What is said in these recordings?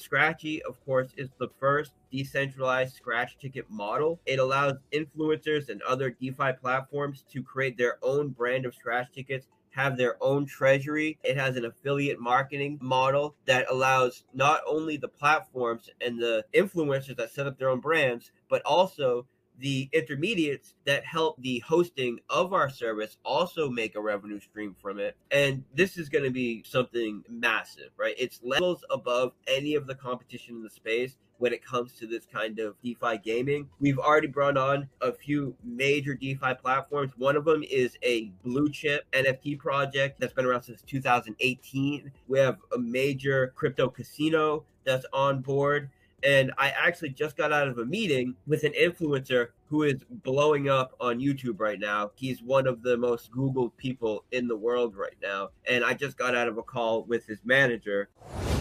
Scratchy, of course, is the first decentralized scratch ticket model. It allows influencers and other DeFi platforms to create their own brand of scratch tickets, have their own treasury. It has an affiliate marketing model that allows not only the platforms and the influencers that set up their own brands, but also the intermediates that help the hosting of our service also make a revenue stream from it. And this is going to be something massive, right? It's levels above any of the competition in the space when it comes to this kind of DeFi gaming. We've already brought on a few major DeFi platforms. One of them is a blue chip NFT project that's been around since 2018. We have a major crypto casino that's on board. And I actually just got out of a meeting with an influencer who is blowing up on YouTube right now. He's one of the most Googled people in the world right now. And I just got out of a call with his manager.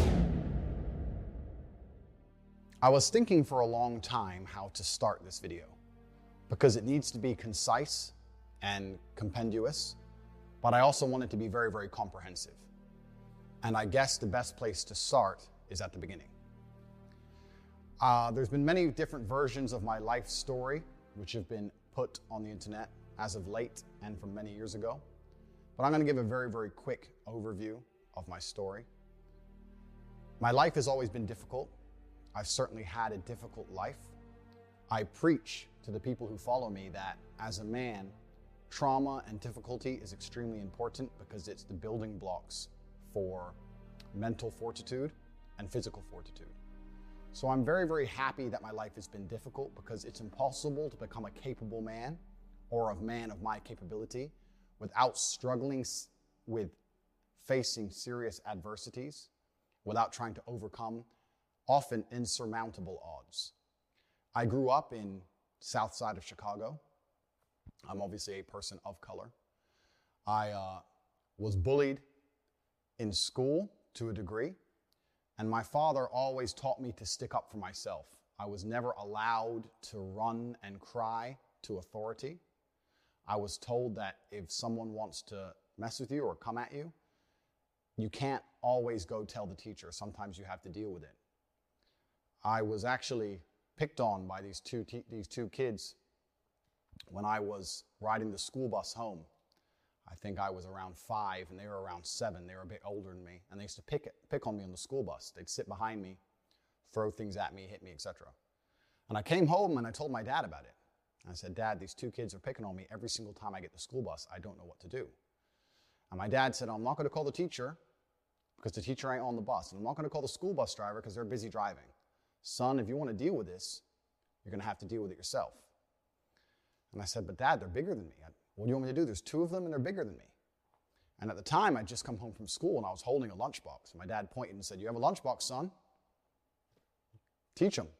I was thinking for a long time how to start this video because it needs to be concise and compendious, but I also want it to be very, very comprehensive. And I guess the best place to start is at the beginning. There's been many different versions of my life story, which have been put on the internet as of late and from many years ago. But I'm going to give a very, very quick overview of my story. My life has always been difficult. I've certainly had a difficult life. I preach to the people who follow me that as a man, trauma and difficulty is extremely important because it's the building blocks for mental fortitude and physical fortitude. So I'm very, very happy that my life has been difficult because it's impossible to become a capable man or a man of my capability without struggling with facing serious adversities, without trying to overcome often insurmountable odds. I grew up in south side of Chicago. I'm obviously a person of color. I was bullied in school to a degree. And my father always taught me to stick up for myself. I was never allowed to run and cry to authority. I was told that if someone wants to mess with you or come at you, you can't always go tell the teacher. Sometimes you have to deal with it. I was actually picked on by these two kids when I was riding the school bus home. I think I was around 5 and they were around 7. They were a bit older than me. And they used to pick on me on the school bus. They'd sit behind me, throw things at me, hit me, etc. And I came home and I told my dad about it. And I said, Dad, these 2 kids are picking on me every single time I get the school bus. I don't know what to do. And my dad said, I'm not going to call the teacher because the teacher ain't on the bus. And I'm not going to call the school bus driver because they're busy driving. Son, if you want to deal with this, you're going to have to deal with it yourself. And I said, but Dad, they're bigger than me. What do you want me to do? There's 2 of them and they're bigger than me. And at the time, I'd just come home from school and I was holding a lunchbox. My dad pointed and said, you have a lunchbox, son? Teach them.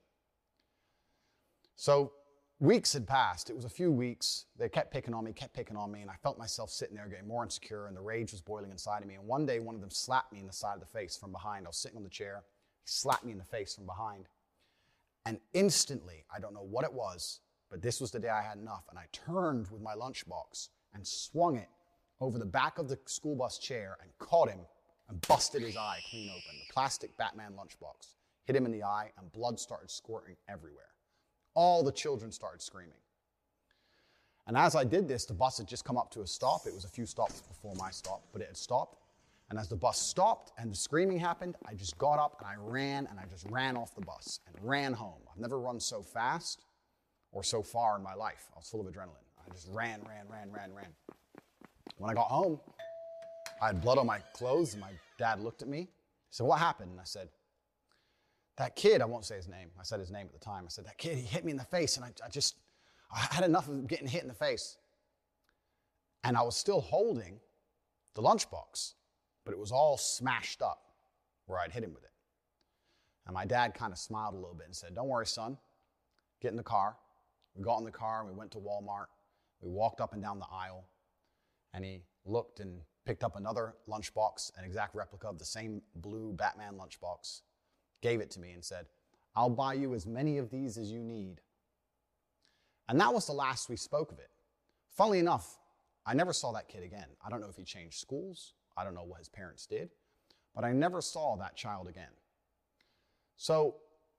So weeks had passed. It was a few weeks. They kept picking on me, and I felt myself sitting there getting more insecure, and the rage was boiling inside of me. And one day, one of them slapped me in the side of the face from behind. I was sitting on the chair. He slapped me in the face from behind. And instantly, I don't know what it was, but this was the day I had enough, and I turned with my lunchbox and swung it over the back of the school bus chair and caught him and busted his eye clean open. The plastic Batman lunchbox hit him in the eye, and blood started squirting everywhere. All the children started screaming. And as I did this, the bus had just come up to a stop. It was a few stops before my stop, but it had stopped. And as the bus stopped and the screaming happened, I just got up and I just ran off the bus and ran home. I've never run so fast or so far in my life. I was full of adrenaline. I just ran. When I got home, I had blood on my clothes, and my dad looked at me. He said, what happened? And I said, that kid, I won't say his name. I said his name at the time. I said, that kid, he hit me in the face, and I had enough of getting hit in the face. And I was still holding the lunchbox, but it was all smashed up where I'd hit him with it. And my dad kind of smiled a little bit and said, don't worry, son. Get in the car. We got in the car and we went to Walmart. We walked up and down the aisle, and he looked and picked up another lunchbox, an exact replica of the same blue Batman lunchbox, gave it to me and said, I'll buy you as many of these as you need. And that was the last we spoke of it. Funnily enough, I never saw that kid again. I don't know if he changed schools. I don't know what his parents did, but I never saw that child again. So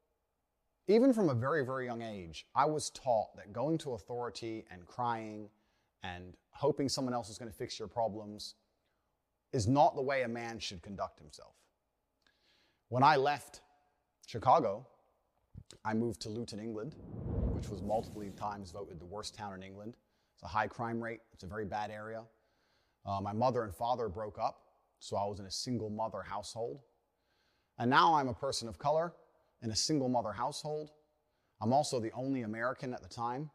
even from a very, very young age, I was taught that going to authority and crying and hoping someone else is going to fix your problems is not the way a man should conduct himself. When I left Chicago, I moved to Luton, England, which was multiple times voted the worst town in England. It's a high crime rate. It's a very bad area. My mother and father broke up, so I was in a single mother household. And now I'm a person of color in a single mother household. I'm also the only American at the time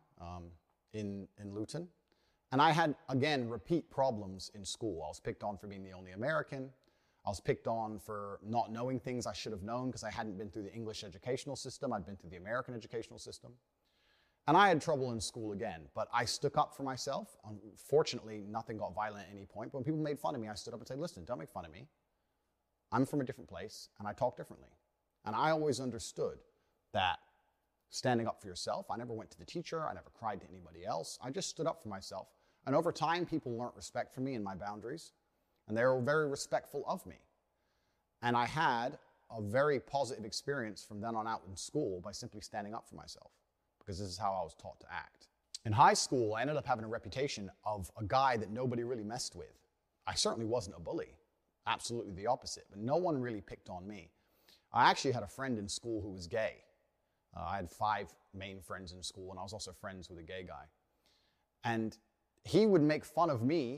in Luton. And I had, again, repeat problems in school. I was picked on for being the only American. I was picked on for not knowing things I should have known because I hadn't been through the English educational system. I'd been through the American educational system. And I had trouble in school again, but I stuck up for myself. Unfortunately, nothing got violent at any point. But when people made fun of me, I stood up and said, listen, don't make fun of me. I'm from a different place, and I talk differently. And I always understood that standing up for yourself, I never went to the teacher, I never cried to anybody else. I just stood up for myself. And over time, people learned respect for me and my boundaries, and they were very respectful of me. And I had a very positive experience from then on out in school by simply standing up for myself, because this is how I was taught to act. In high school, I ended up having a reputation of a guy that nobody really messed with. I certainly wasn't a bully, absolutely the opposite, but no one really picked on me. I actually had a friend in school who was gay. I had 5 main friends in school, and I was also friends with a gay guy. And he would make fun of me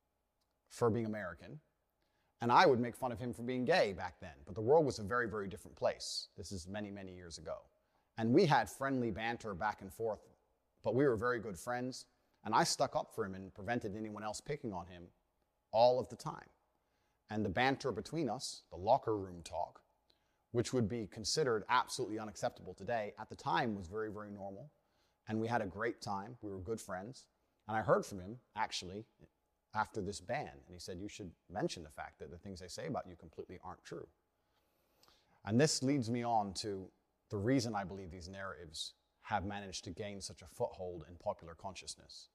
for being American, and I would make fun of him for being gay back then. But the world was a very, very different place. This is many, many years ago. And we had friendly banter back and forth, but we were very good friends, and I stuck up for him and prevented anyone else picking on him all of the time. And the banter between us, the locker room talk, which would be considered absolutely unacceptable today, at the time was very, very normal. And we had a great time. We were good friends. And I heard from him, actually, after this ban. And he said, you should mention the fact that the things they say about you completely aren't true. And this leads me on to the reason I believe these narratives have managed to gain such a foothold in popular consciousness.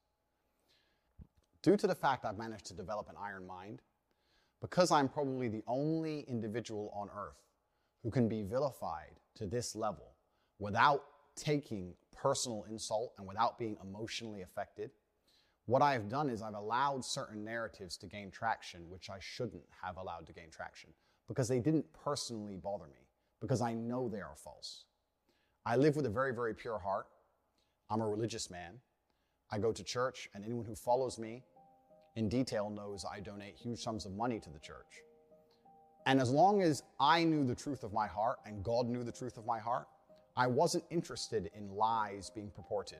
Due to the fact I've managed to develop an iron mind, because I'm probably the only individual on earth who can be vilified to this level without taking personal insult and without being emotionally affected, what I've done is I've allowed certain narratives to gain traction, which I shouldn't have allowed to gain traction, because they didn't personally bother me, because I know they are false. I live with a very, very pure heart. I'm a religious man. I go to church, and anyone who follows me in detail knows I donate huge sums of money to the church. And as long as I knew the truth of my heart and God knew the truth of my heart, I wasn't interested in lies being purported.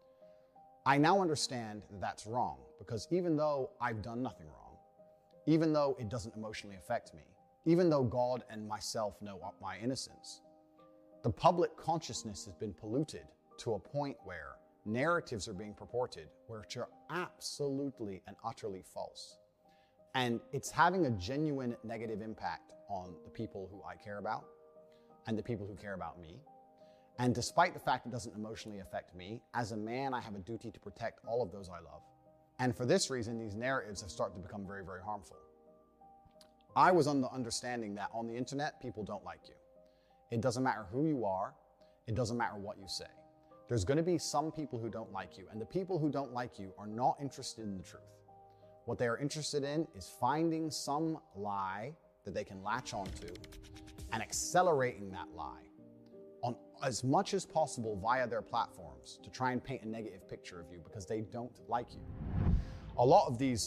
I now understand that that's wrong, because even though I've done nothing wrong, even though it doesn't emotionally affect me, even though God and myself know my innocence, the public consciousness has been polluted to a point where narratives are being purported which are absolutely and utterly false. And it's having a genuine negative impact on the people who I care about and the people who care about me. And despite the fact it doesn't emotionally affect me, as a man, I have a duty to protect all of those I love. And for this reason, these narratives have started to become very, very harmful. I was on the understanding that on the internet, people don't like you. It doesn't matter who you are. It doesn't matter what you say. There's going to be some people who don't like you, and the people who don't like you are not interested in the truth. What they are interested in is finding some lie that they can latch onto and accelerating that lie on as much as possible via their platforms to try and paint a negative picture of you because they don't like you. A lot of these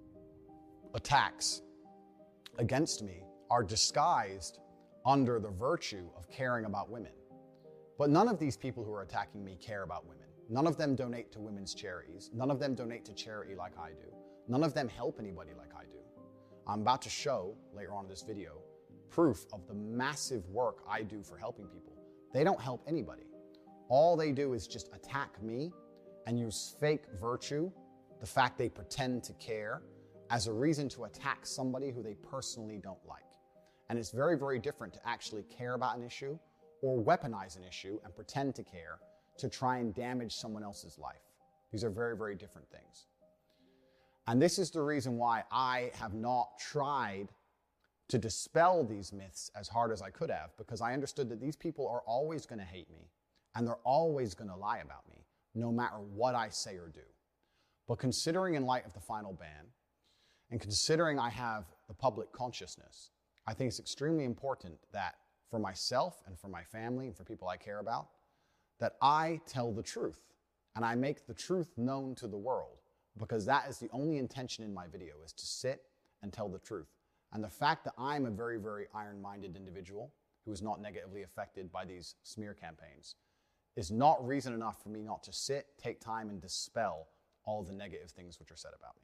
attacks against me are disguised under the virtue of caring about women. But none of these people who are attacking me care about women. None of them donate to women's charities. None of them donate to charity like I do. None of them help anybody like I do. I'm about to show, later on in this video, proof of the massive work I do for helping people. They don't help anybody. All they do is just attack me and use fake virtue, the fact they pretend to care, as a reason to attack somebody who they personally don't like. And it's very, very different to actually care about an issue or weaponize an issue and pretend to care to try and damage someone else's life. These are very, very different things. And this is the reason why I have not tried to dispel these myths as hard as I could have, because I understood that these people are always going to hate me and they're always going to lie about me, no matter what I say or do. But considering in light of the final ban, and considering I have the public consciousness, I think it's extremely important that for myself and for my family and for people I care about, that I tell the truth and I make the truth known to the world, because that is the only intention in my video, is to sit and tell the truth. And the fact that I'm a very, very iron-minded individual who is not negatively affected by these smear campaigns is not reason enough for me not to sit, take time, and dispel all the negative things which are said about me.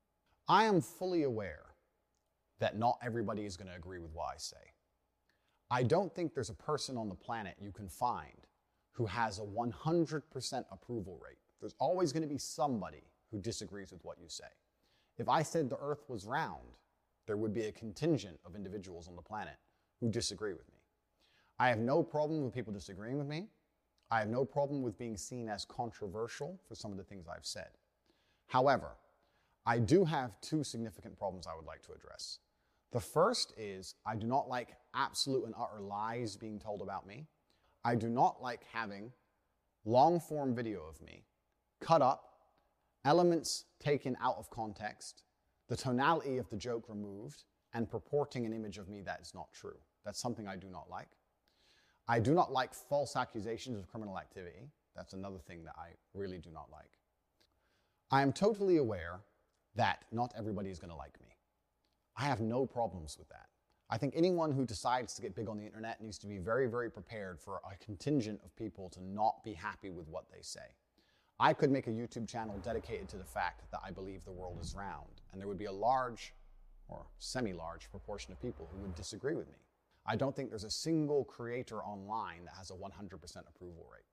I am fully aware that not everybody is going to agree with what I say. I don't think there's a person on the planet you can find who has a 100% approval rate. There's always going to be somebody who disagrees with what you say. If I said the earth was round, there would be a contingent of individuals on the planet who disagree with me. I have no problem with people disagreeing with me. I have no problem with being seen as controversial for some of the things I've said. However, I do have two significant problems I would like to address. The first is I do not like absolute and utter lies being told about me. I do not like having long-form video of me cut up, elements taken out of context, the tonality of the joke removed, and purporting an image of me that is not true. That's something I do not like. I do not like false accusations of criminal activity. That's another thing that I really do not like. I am totally aware that not everybody is going to like me. I have no problems with that. I think anyone who decides to get big on the internet needs to be very, very prepared for a contingent of people to not be happy with what they say. I could make a YouTube channel dedicated to the fact that I believe the world is round, and there would be a large or semi-large proportion of people who would disagree with me. I don't think there's a single creator online that has a 100% approval rate.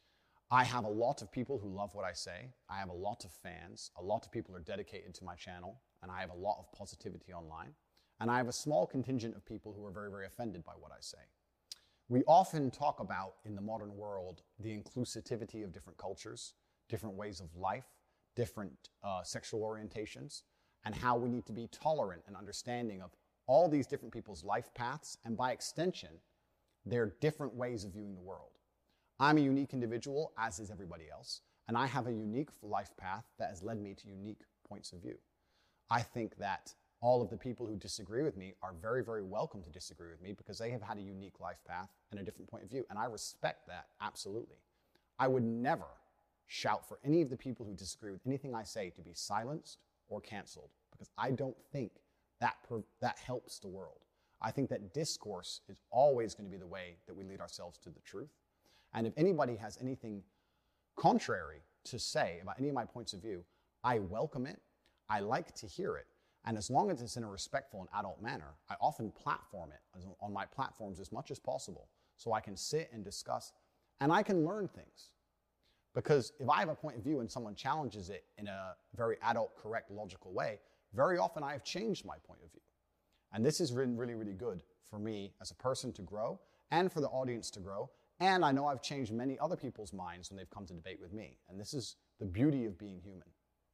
I have a lot of people who love what I say. I have a lot of fans. A lot of people are dedicated to my channel, and I have a lot of positivity online. And I have a small contingent of people who are very, very offended by what I say. We often talk about, in the modern world, the inclusivity of different cultures, different ways of life, different sexual orientations, and how we need to be tolerant and understanding of all these different people's life paths, and by extension, their different ways of viewing the world. I'm a unique individual, as is everybody else, and I have a unique life path that has led me to unique points of view. I think that all of the people who disagree with me are very, very welcome to disagree with me, because they have had a unique life path and a different point of view, and I respect that absolutely. I would never shout for any of the people who disagree with anything I say to be silenced or canceled, because I don't think that helps the world. I think that discourse is always going to be the way that we lead ourselves to the truth. And if anybody has anything contrary to say about any of my points of view, I welcome it. I like to hear it. And as long as it's in a respectful and adult manner, I often platform it on my platforms as much as possible, so I can sit and discuss, and I can learn things. Because if I have a point of view and someone challenges it in a very adult, correct, logical way, very often I have changed my point of view. And this has been really, really good for me as a person to grow, and for the audience to grow. And I know I've changed many other people's minds when they've come to debate with me. And this is the beauty of being human.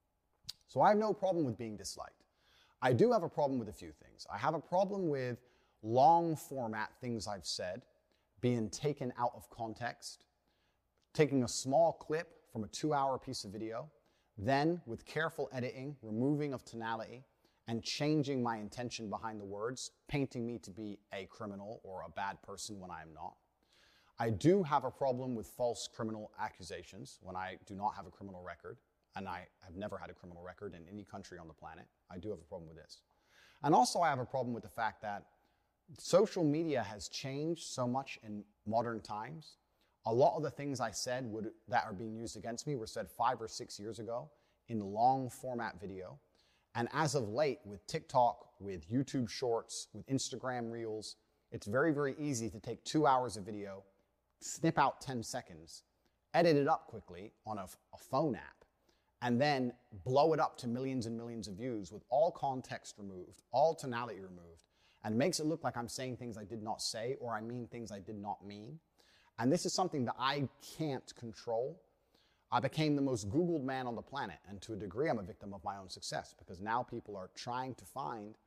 So I have no problem with being disliked. I do have a problem with a few things. I have a problem with long format things I've said being taken out of context, taking a small clip from a 2-hour piece of video, then with careful editing, removing of tonality, and changing my intention behind the words, painting me to be a criminal or a bad person when I am not. I do have a problem with false criminal accusations when I do not have a criminal record, and I have never had a criminal record in any country on the planet. I do have a problem with this. And also I have a problem with the fact that social media has changed so much in modern times. A lot of the things I said that are being used against me were said 5 or 6 years ago in long format video. And as of late, with TikTok, with YouTube Shorts, with Instagram Reels, it's very, very easy to take 2 hours of video, snip out 10 seconds, edit it up quickly on a phone app, and then blow it up to millions and millions of views with all context removed, all tonality removed, and makes it look like I'm saying things I did not say, or I mean things I did not mean. And this is something that I can't control. I became the most Googled man on the planet, and to a degree I'm a victim of my own success, because now people are trying to find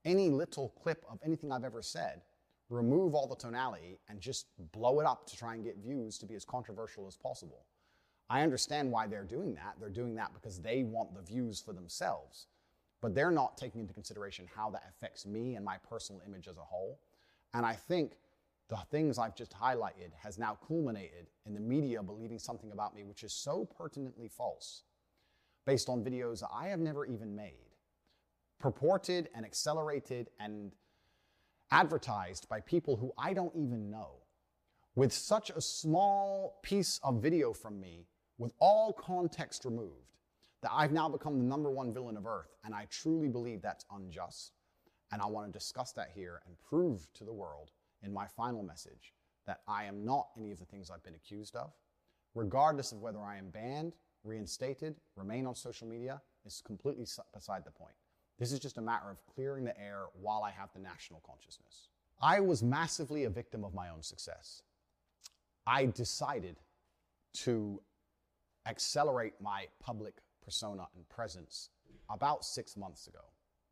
any little clip of anything I've ever said, remove all the tonality, and just blow it up to try and get views to be as controversial as possible. I understand why they're doing that. They're doing that because they want the views for themselves, but they're not taking into consideration how that affects me and my personal image as a whole. And I think the things I've just highlighted has now culminated in the media believing something about me which is so pertinently false, based on videos that I have never even made, purported and accelerated and advertised by people who I don't even know, with such a small piece of video from me, with all context removed, that I've now become the #1 villain of Earth, and I truly believe that's unjust. And I want to discuss that here and prove to the world in my final message that I am not any of the things I've been accused of. Regardless of whether I am banned, reinstated, remain on social media, is completely beside the point. This is just a matter of clearing the air while I have the national consciousness. I was massively a victim of my own success. I decided to accelerate my public persona and presence about 6 months ago.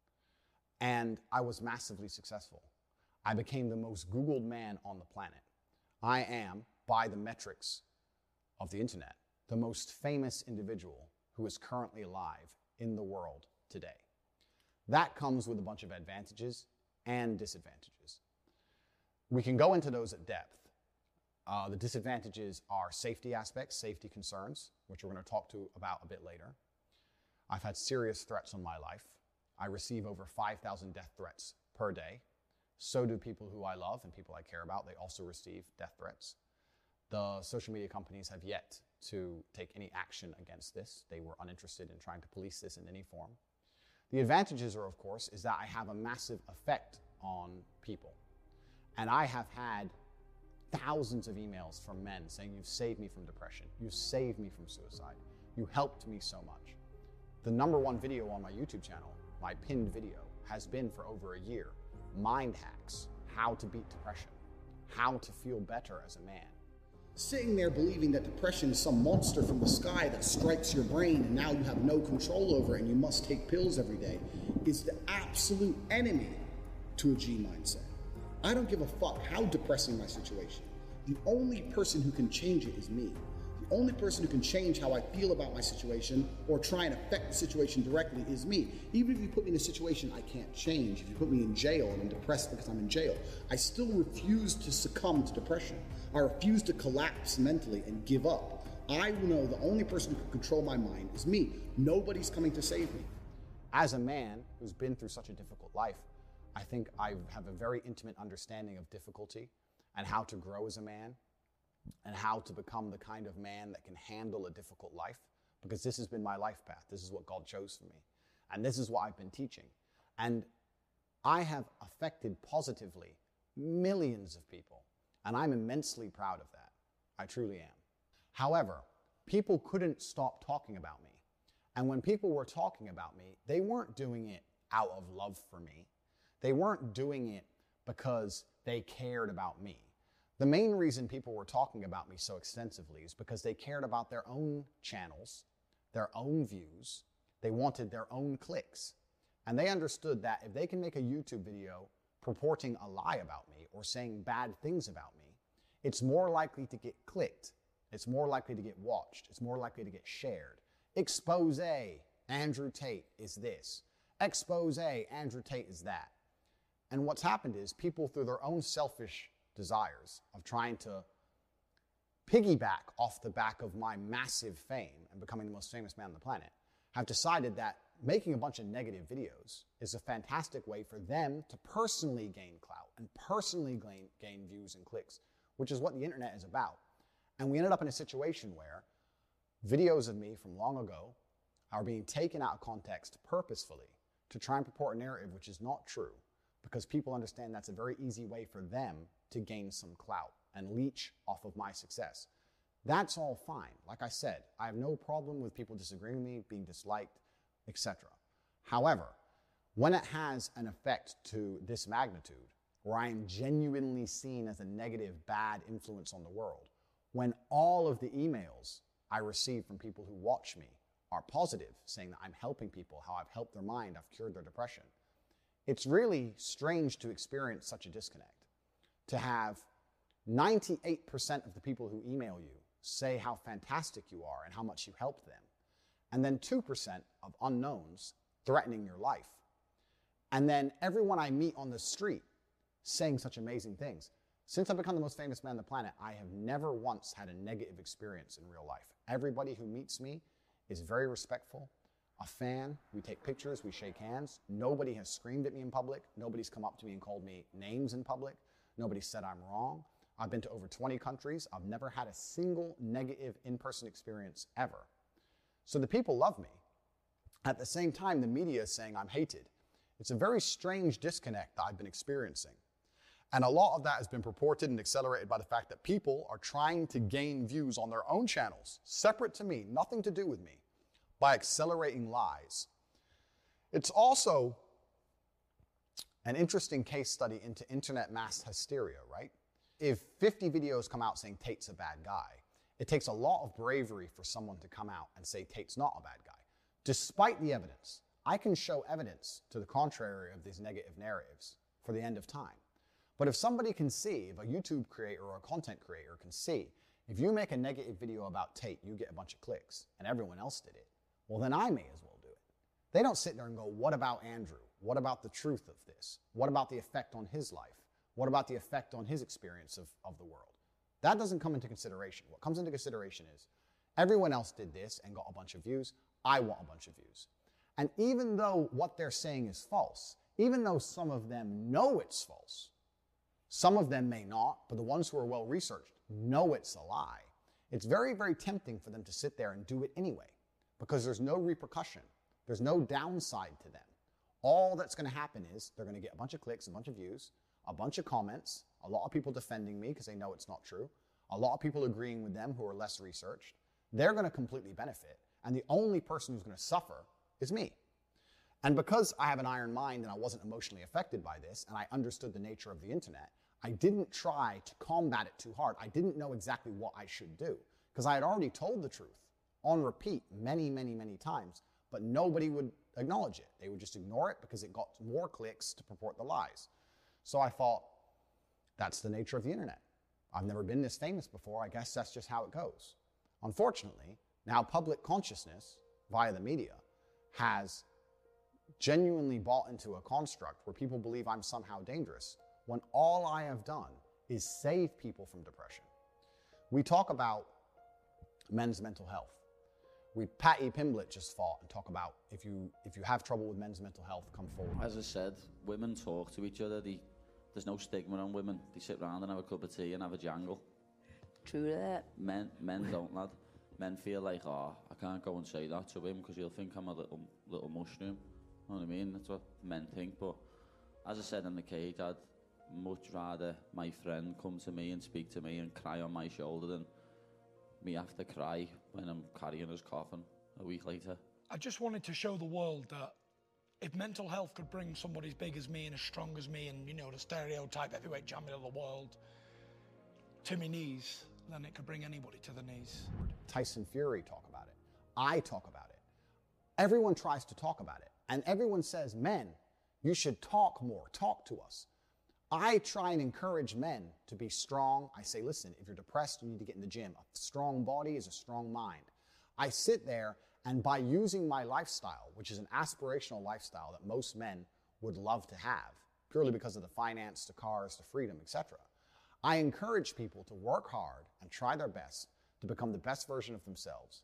And I was massively successful. I became the most Googled man on the planet. I am, by the metrics of the internet, the most famous individual who is currently alive in the world today. That comes with a bunch of advantages and disadvantages. We can go into those at depth. The disadvantages are safety aspects, safety concerns, which we're going to talk about a bit later. I've had serious threats on my life. I receive over 5,000 death threats per day. So do people who I love and people I care about. They also receive death threats. The social media companies have yet to take any action against this. They were uninterested in trying to police this in any form. The advantages are, of course, is that I have a massive effect on people. And I have had thousands of emails from men saying, "You've saved me from depression. You've saved me from suicide. You helped me so much." The #1 video on my YouTube channel, my pinned video, has been for over a year. Mind hacks, how to beat depression, how to feel better as a man. Sitting there believing that depression is some monster from the sky that strikes your brain and now you have no control over it and you must take pills every day is the absolute enemy to a G mindset. I don't give a fuck how depressing my situation. The only person who can change it is me. The only person who can change how I feel about my situation or try and affect the situation directly is me. Even if you put me in a situation I can't change, if you put me in jail and I'm depressed because I'm in jail, I still refuse to succumb to depression. I refuse to collapse mentally and give up. I know the only person who can control my mind is me. Nobody's coming to save me. As a man who's been through such a difficult life, I think I have a very intimate understanding of difficulty and how to grow as a man and how to become the kind of man that can handle a difficult life, because this has been my life path. This is what God chose for me. And this is what I've been teaching. And I have affected positively millions of people. And I'm immensely proud of that. I truly am. However, people couldn't stop talking about me. And when people were talking about me, they weren't doing it out of love for me. They weren't doing it because they cared about me. The main reason people were talking about me so extensively is because they cared about their own channels, their own views. They wanted their own clicks. And they understood that if they can make a YouTube video purporting a lie about me or saying bad things about me, it's more likely to get clicked. It's more likely to get watched. It's more likely to get shared. Expose, Andrew Tate is this. Expose, Andrew Tate is that. And what's happened is people, through their own selfish desires of trying to piggyback off the back of my massive fame and becoming the most famous man on the planet, have decided that making a bunch of negative videos is a fantastic way for them to personally gain clout and personally gain views and clicks, which is what the internet is about. And we ended up in a situation where videos of me from long ago are being taken out of context purposefully to try and purport a narrative which is not true, because people understand that's a very easy way for them to gain some clout and leech off of my success. That's all fine. Like I said, I have no problem with people disagreeing with me, being disliked, etc. However, when it has an effect to this magnitude, where I am genuinely seen as a negative, bad influence on the world, when all of the emails I receive from people who watch me are positive, saying that I'm helping people, how I've helped their mind, I've cured their depression, It's really strange to experience such a disconnect, to have 98% of the people who email you say how fantastic you are and how much you helped them, and then 2% of unknowns threatening your life. And then everyone I meet on the street saying such amazing things. Since I've become the most famous man on the planet, I have never once had a negative experience in real life. Everybody who meets me is very respectful, a fan. We take pictures, we shake hands. Nobody has screamed at me in public. Nobody's come up to me and called me names in public. Nobody said I'm wrong. I've been to over 20 countries. I've never had a single negative in-person experience ever. So the people love me. At the same time, the media is saying I'm hated. It's a very strange disconnect that I've been experiencing. And a lot of that has been purported and accelerated by the fact that people are trying to gain views on their own channels, separate to me, nothing to do with me, by accelerating lies. It's also an interesting case study into internet mass hysteria, right? If 50 videos come out saying Tate's a bad guy, it takes a lot of bravery for someone to come out and say Tate's not a bad guy. Despite the evidence, I can show evidence to the contrary of these negative narratives for the end of time. But if somebody can see, if a YouTube creator or a content creator can see, if you make a negative video about Tate, you get a bunch of clicks, and everyone else did it, well, then I may as well do it. They don't sit there and go, what about Andrew? What about the truth of this? What about the effect on his life? What about the effect on his experience of the world? That doesn't come into consideration. What comes into consideration is, everyone else did this and got a bunch of views. I want a bunch of views. And even though what they're saying is false, even though some of them know it's false, some of them may not, but the ones who are well-researched know it's a lie. It's very, very tempting for them to sit there and do it anyway, because there's no repercussion. There's no downside to them. All that's going to happen is they're going to get a bunch of clicks, a bunch of views, a bunch of comments, a lot of people defending me because they know it's not true, a lot of people agreeing with them who are less researched. They're going to completely benefit, and the only person who's going to suffer is me. And because I have an iron mind and I wasn't emotionally affected by this, and I understood the nature of the internet, I didn't try to combat it too hard. I didn't know exactly what I should do, because I had already told the truth on repeat many, many, many times, but nobody would acknowledge it. They would just ignore it because it got more clicks to purport the lies. So I thought, that's the nature of the internet. I've never been this famous before. I guess that's just how it goes. Unfortunately, now public consciousness via the media has genuinely bought into a construct where people believe I'm somehow dangerous, when all I have done is save people from depression. We talk about men's mental health. Patty Pimblett just fought and talk about if you have trouble with men's mental health, come forward. As I said, women talk to each other. There's no stigma on women. They sit around and have a cup of tea and have a jangle. True that. Men don't, lad. Men feel like, oh, I can't go and say that to him because he'll think I'm a little mushroom. You know what I mean? That's what men think. But as I said in the cage, I'd much rather my friend come to me and speak to me and cry on my shoulder than me have to cry when I'm carrying his coffin a week later. I just wanted to show the world that if mental health could bring somebody as big as me and as strong as me and, you know, the stereotype heavyweight champion of the world to my knees, then it could bring anybody to the knees. Tyson Fury talk about it. I talk about it. Everyone tries to talk about it. And everyone says, men, you should talk more, talk to us. I try and encourage men to be strong. I say, listen, if you're depressed, you need to get in the gym. A strong body is a strong mind. I sit there, and by using my lifestyle, which is an aspirational lifestyle that most men would love to have, purely because of the finance, the cars, the freedom, etc., I encourage people to work hard and try their best to become the best version of themselves.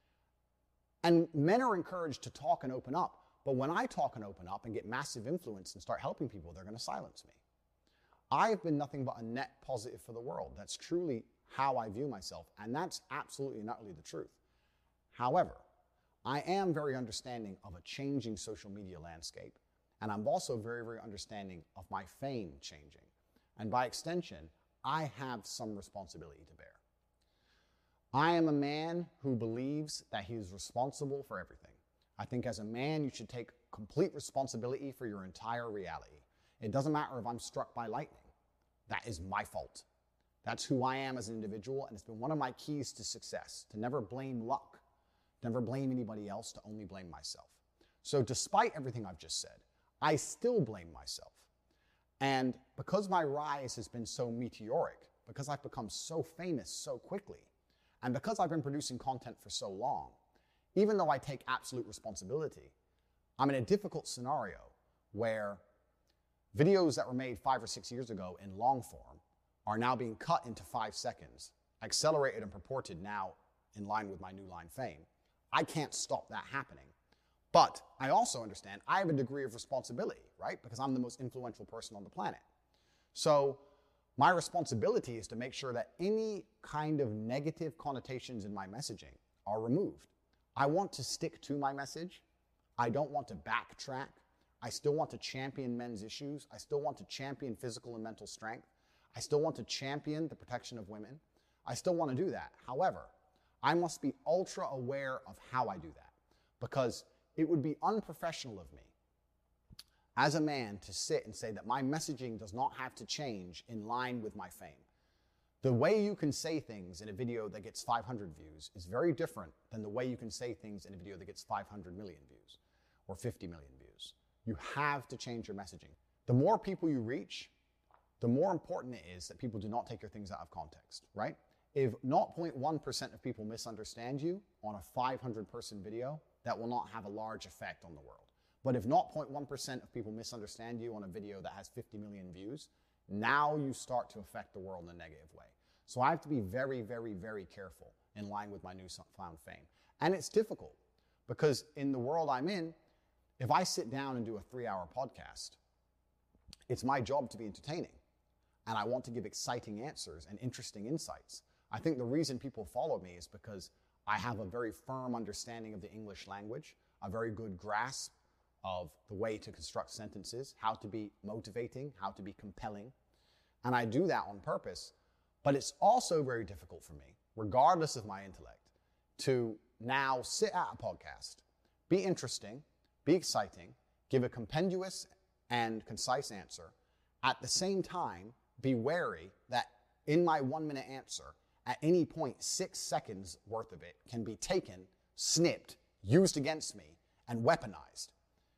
And men are encouraged to talk and open up. But when I talk and open up and get massive influence and start helping people, they're going to silence me. I've been nothing but a net positive for the world. That's truly how I view myself, and that's absolutely and utterly the truth. However, I am very understanding of a changing social media landscape, and I'm also very, very understanding of my fame changing. And by extension, I have some responsibility to bear. I am a man who believes that he is responsible for everything. I think as a man, you should take complete responsibility for your entire reality. It doesn't matter if I'm struck by lightning. That is my fault. That's who I am as an individual, and it's been one of my keys to success, to never blame luck, to never blame anybody else, to only blame myself. So despite everything I've just said, I still blame myself. And because my rise has been so meteoric, because I've become so famous so quickly, and because I've been producing content for so long, even though I take absolute responsibility, I'm in a difficult scenario where videos that were made 5 or 6 years ago in long form are now being cut into 5 seconds, accelerated and purported now in line with my New Line fame. I can't stop that happening. But I also understand I have a degree of responsibility, right? Because I'm the most influential person on the planet. So my responsibility is to make sure that any kind of negative connotations in my messaging are removed. I want to stick to my message. I don't want to backtrack. I still want to champion men's issues. I still want to champion physical and mental strength. I still want to champion the protection of women. I still want to do that. However, I must be ultra aware of how I do that, because it would be unprofessional of me as a man to sit and say that my messaging does not have to change in line with my fame. The way you can say things in a video that gets 500 views is very different than the way you can say things in a video that gets 500 million views or 50 million views. You have to change your messaging. The more people you reach, the more important it is that people do not take your things out of context, right? If 0.1% of people misunderstand you on a 500-person video, that will not have a large effect on the world. But if 0.1% of people misunderstand you on a video that has 50 million views, now you start to affect the world in a negative way. So I have to be very, very, very careful in line with my newfound fame. And it's difficult because in the world I'm in, if I sit down and do a 3-hour podcast, it's my job to be entertaining. And I want to give exciting answers and interesting insights. I think the reason people follow me is because I have a very firm understanding of the English language, a very good grasp of the way to construct sentences, how to be motivating, how to be compelling. And I do that on purpose. But it's also very difficult for me, regardless of my intellect, to now sit at a podcast, be interesting, be exciting, give a compendious and concise answer, at the same time be wary that in my 1-minute answer, at any point, 6 seconds worth of it can be taken, snipped, used against me, and weaponized.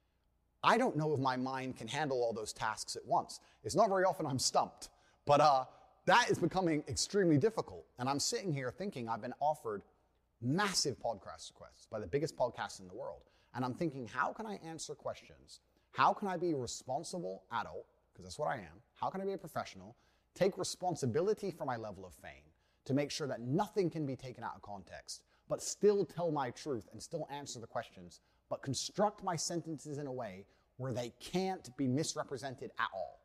I don't know if my mind can handle all those tasks at once. It's not very often I'm stumped, but that is becoming extremely difficult. And I'm sitting here thinking I've been offered massive podcast requests by the biggest podcasts in the world. And I'm thinking, how can I answer questions? How can I be a responsible adult, because that's what I am. How can I be a professional, take responsibility for my level of fame to make sure that nothing can be taken out of context, but still tell my truth and still answer the questions, but construct my sentences in a way where they can't be misrepresented at all.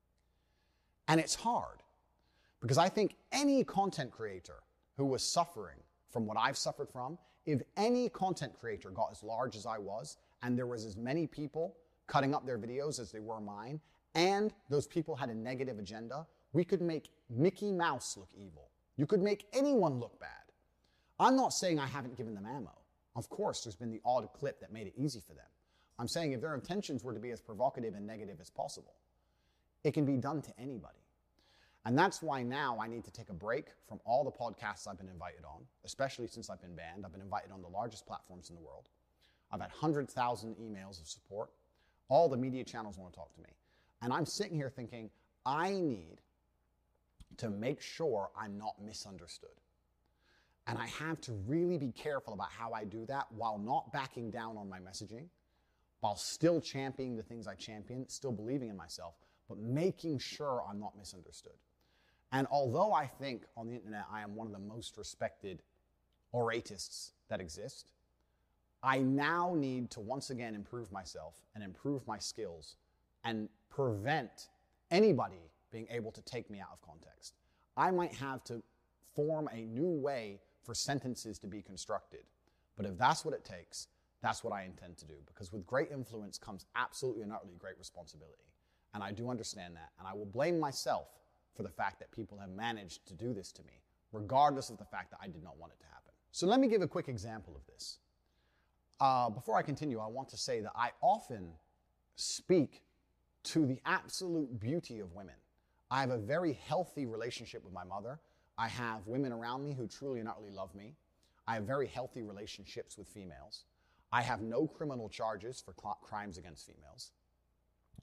And it's hard, because I think any content creator who was suffering from what I've suffered from, if any content creator got as large as I was, and there was as many people cutting up their videos as they were mine, and those people had a negative agenda, we could make Mickey Mouse look evil. You could make anyone look bad. I'm not saying I haven't given them ammo. Of course, there's been the odd clip that made it easy for them. I'm saying if their intentions were to be as provocative and negative as possible, it can be done to anybody. And that's why now I need to take a break from all the podcasts I've been invited on, especially since I've been banned. I've been invited on the largest platforms in the world. I've had 100,000 emails of support. All the media channels want to talk to me. And I'm sitting here thinking, I need to make sure I'm not misunderstood. And I have to really be careful about how I do that while not backing down on my messaging, while still championing the things I champion, still believing in myself, but making sure I'm not misunderstood. And although I think on the internet I am one of the most respected oratists that exist, I now need to once again improve myself and improve my skills and prevent anybody being able to take me out of context. I might have to form a new way for sentences to be constructed. But if that's what it takes, that's what I intend to do. Because with great influence comes absolutely and utterly great responsibility. And I do understand that. And I will blame myself for the fact that people have managed to do this to me, regardless of the fact that I did not want it to happen. So let me give a quick example of this. Before I continue, I want to say that I often speak to the absolute beauty of women. I have a very healthy relationship with my mother. I have women around me who truly and utterly love me. I have very healthy relationships with females. I have no criminal charges for crimes against females.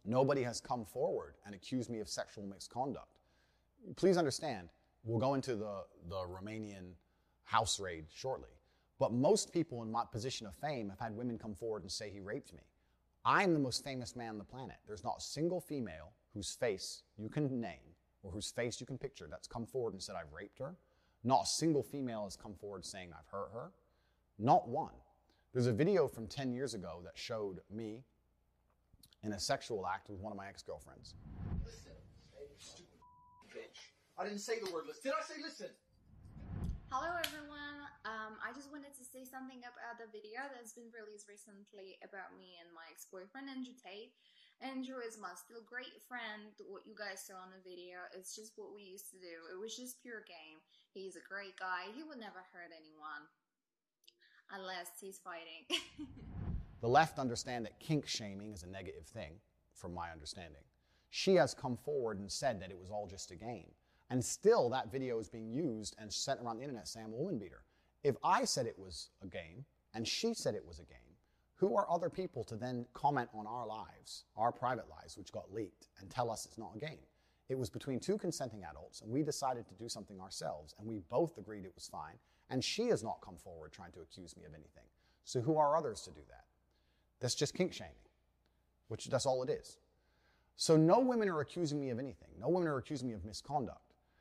Nobody has come forward and accused me of sexual misconduct. Please understand, we'll go into the Romanian house raid shortly, but most people in my position of fame have had women come forward and say he raped me. I'm the most famous man on the planet. There's not a single female whose face you can name or whose face you can picture that's come forward and said I've raped her. Not a single female has come forward saying I've hurt her. Not one. There's a video from 10 years ago that showed me in a sexual act with one of my ex-girlfriends. Listen, hey, you stupid bitch. I didn't say the word listen. Did I say listen? Hello everyone, I just wanted to say something about the video that's been released recently about me and my ex-boyfriend Andrew Tate. Andrew is my still great friend. What you guys saw on the video, it's just what we used to do. It was just pure game. He's a great guy. He would never hurt anyone unless he's fighting. The left understand that kink shaming is a negative thing, from my understanding. She has come forward and said that it was all just a game. And still, that video is being used and sent around the internet saying I'm a woman beater. If I said it was a game, and she said it was a game, who are other people to then comment on our lives, our private lives, which got leaked, and tell us it's not a game? It was between two consenting adults, and we decided to do something ourselves, and we both agreed it was fine, and she has not come forward trying to accuse me of anything. So who are others to do that? That's just kink shaming, which that's all it is. So no women are accusing me of anything. No women are accusing me of misconduct.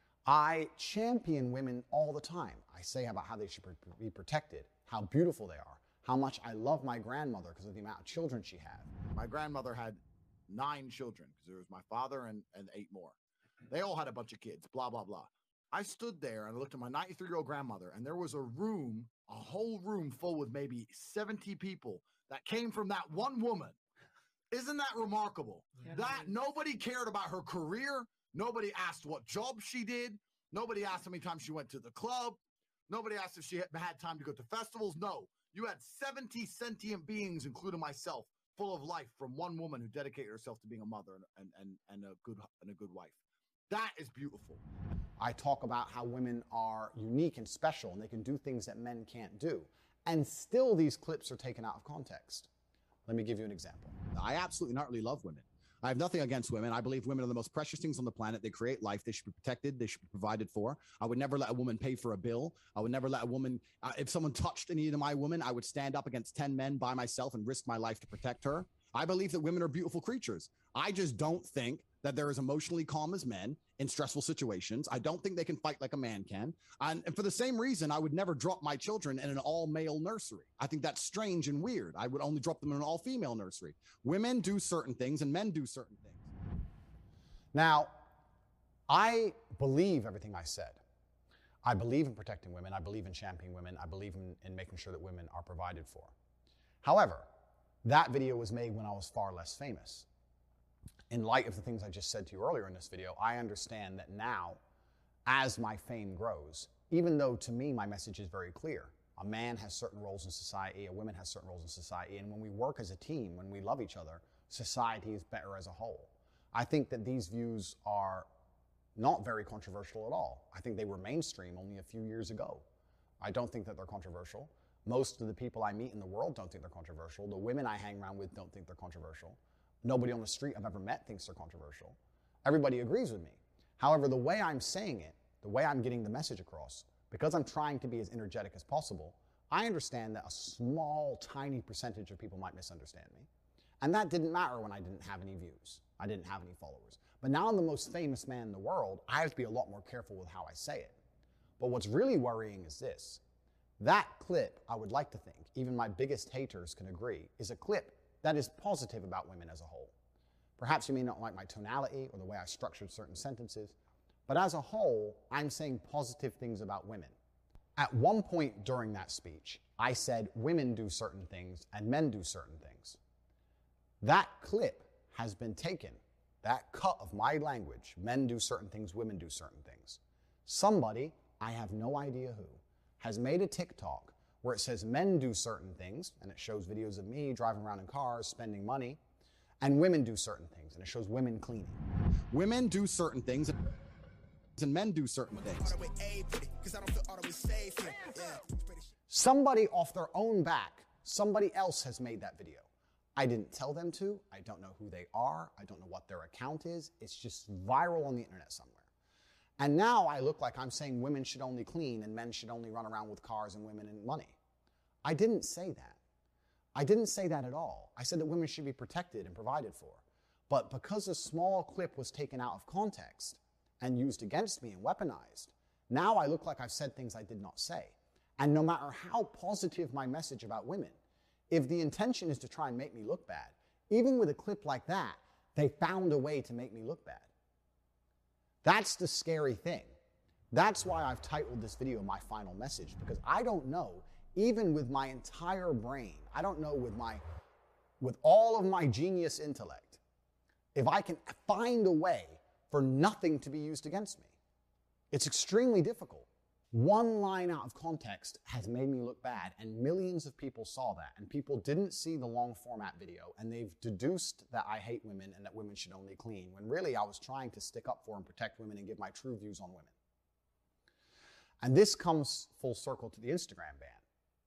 I champion women all the time. I say about how they should be protected, how beautiful they are, how much I love my grandmother because of the amount of children she had. My grandmother had 9 children because there was my father and 8 more. They all had a bunch of kids, blah, blah, blah. I stood there and I looked at my 93-year-old grandmother, and there was a room, a whole room full with maybe 70 people that came from that one woman. Isn't that remarkable? Yeah. That nobody cared about her career. Nobody asked what job she did. Nobody asked how many times she went to the club. Nobody asked if she had time to go to festivals. No, you had 70 sentient beings, including myself, full of life from one woman who dedicated herself to being a mother and a good wife. That is beautiful. I talk about how women are unique and special and they can do things that men can't do. And still these clips are taken out of context. Let me give you an example. I absolutely not really love women. I have nothing against women. I believe women are the most precious things on the planet. They create life. They should be protected. They should be provided for. I would never let a woman pay for a bill. I would never let a woman, if someone touched any of my women, I would stand up against 10 men by myself and risk my life to protect her. I believe that women are beautiful creatures. I just don't think that they're as emotionally calm as men in stressful situations. I don't think they can fight like a man can. And for the same reason, I would never drop my children in an all-male nursery. I think that's strange and weird. I would only drop them in an all-female nursery. Women do certain things and men do certain things. Now, I believe everything I said. I believe in protecting women. I believe in championing women. I believe in making sure that women are provided for. However, that video was made when I was far less famous. In light of the things I just said to you earlier in this video, I understand that now, as my fame grows, even though to me my message is very clear, a man has certain roles in society, a woman has certain roles in society, and when we work as a team, when we love each other, society is better as a whole. I think that these views are not very controversial at all. I think they were mainstream only a few years ago. I don't think that they're controversial. Most of the people I meet in the world don't think they're controversial. The women I hang around with don't think they're controversial. Nobody on the street I've ever met thinks they're controversial. Everybody agrees with me. However, the way I'm saying it, the way I'm getting the message across, because I'm trying to be as energetic as possible, I understand that a small, tiny percentage of people might misunderstand me. And that didn't matter when I didn't have any views. I didn't have any followers. But now I'm the most famous man in the world. I have to be a lot more careful with how I say it. But what's really worrying is this. That clip, I would like to think, even my biggest haters can agree, is a clip that is positive about women as a whole. Perhaps you may not like my tonality or the way I structured certain sentences, but as a whole, I'm saying positive things about women. At one point during that speech, I said women do certain things and men do certain things. That clip has been taken, that cut of my language, men do certain things, women do certain things. Somebody, I have no idea who, has made a TikTok where it says men do certain things, and it shows videos of me driving around in cars, spending money, and women do certain things, and it shows women cleaning. Women do certain things, and men do certain things. Somebody off their own back, somebody else has made that video. I didn't tell them to. I don't know who they are. I don't know what their account is. It's just viral on the internet somewhere. And now I look like I'm saying women should only clean and men should only run around with cars and women and money. I didn't say that. I didn't say that at all. I said that women should be protected and provided for. But because a small clip was taken out of context and used against me and weaponized, now I look like I've said things I did not say. And no matter how positive my message about women, if the intention is to try and make me look bad, even with a clip like that, they found a way to make me look bad. That's the scary thing. That's why I've titled this video My Final Message, because I don't know, even with my entire brain, I don't know with all of my genius intellect, if I can find a way for nothing to be used against me. It's extremely difficult. One line out of context has made me look bad, and millions of people saw that, and people didn't see the long format video, and they've deduced that I hate women and that women should only clean, when really I was trying to stick up for and protect women and give my true views on women. And this comes full circle to the Instagram ban.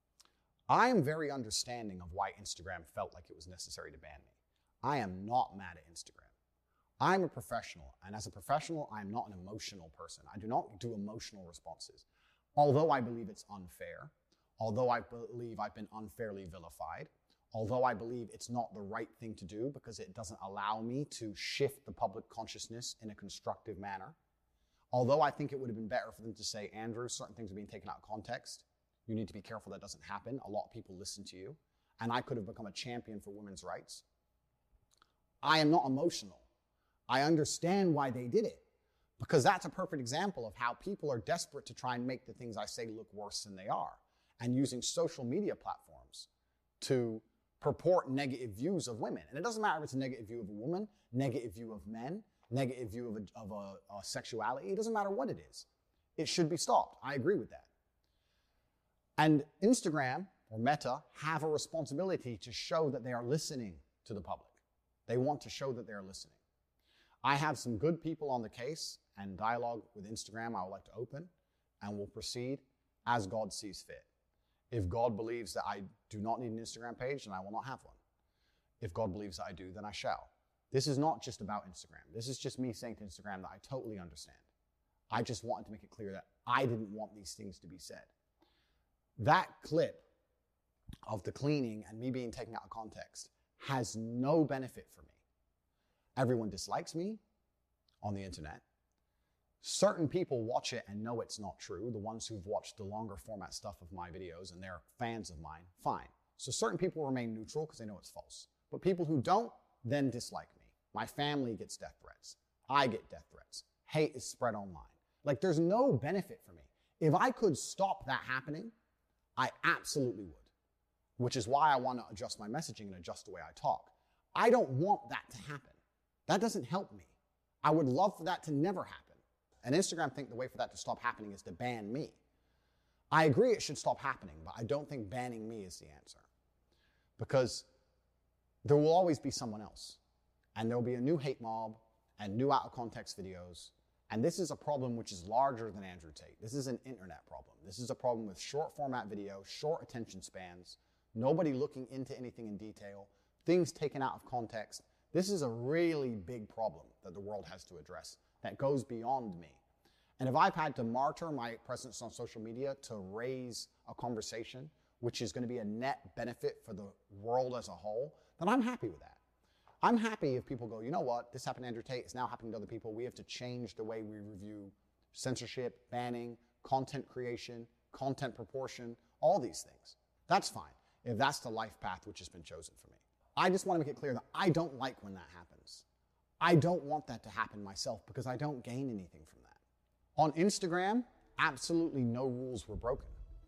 I am very understanding of why Instagram felt like it was necessary to ban me. I am not mad at Instagram. I'm a professional, and as a professional, I'm not an emotional person. I do not do emotional responses. Although I believe it's unfair, although I believe I've been unfairly vilified, although I believe it's not the right thing to do because it doesn't allow me to shift the public consciousness in a constructive manner, although I think it would have been better for them to say, Andrew, certain things are being taken out of context. You need to be careful that doesn't happen. A lot of people listen to you, and I could have become a champion for women's rights. I am not emotional. I understand why they did it, because that's a perfect example of how people are desperate to try and make the things I say look worse than they are, and using social media platforms to purport negative views of women. And it doesn't matter if it's a negative view of a woman, negative view of men, negative view of a sexuality. It doesn't matter what it is. It should be stopped. I agree with that. And Instagram or Meta have a responsibility to show that they are listening to the public. They want to show that they are listening. I have some good people on the case, and dialogue with Instagram I would like to open, and will proceed as God sees fit. If God believes that I do not need an Instagram page, then I will not have one. If God believes that I do, then I shall. This is not just about Instagram. This is just me saying to Instagram that I totally understand. I just wanted to make it clear that I didn't want these things to be said. That clip of the cleaning and me being taken out of context has no benefit for me. Everyone dislikes me on the internet. Certain people watch it and know it's not true. The ones who've watched the longer format stuff of my videos and they're fans of mine, fine. So certain people remain neutral because they know it's false. But people who don't then dislike me. My family gets death threats. I get death threats. Hate is spread online. Like, there's no benefit for me. If I could stop that happening, I absolutely would. Which is why I want to adjust my messaging and adjust the way I talk. I don't want that to happen. That doesn't help me. I would love for that to never happen. And Instagram think the way for that to stop happening is to ban me. I agree it should stop happening, but I don't think banning me is the answer. Because there will always be someone else. And there will be a new hate mob and new out of context videos. And this is a problem which is larger than Andrew Tate. This is an internet problem. This is a problem with short format video, short attention spans, nobody looking into anything in detail, things taken out of context. This is a really big problem that the world has to address that goes beyond me. And if I've had to martyr my presence on social media to raise a conversation which is going to be a net benefit for the world as a whole, then I'm happy with that. I'm happy if people go, you know what, this happened to Andrew Tate, it's now happening to other people. We have to change the way we review censorship, banning, content creation, content proportion, all these things. That's fine, if that's the life path which has been chosen for me. I just want to make it clear that I don't like when that happens. I don't want that to happen myself because I don't gain anything from that. On Instagram, absolutely no rules were broken.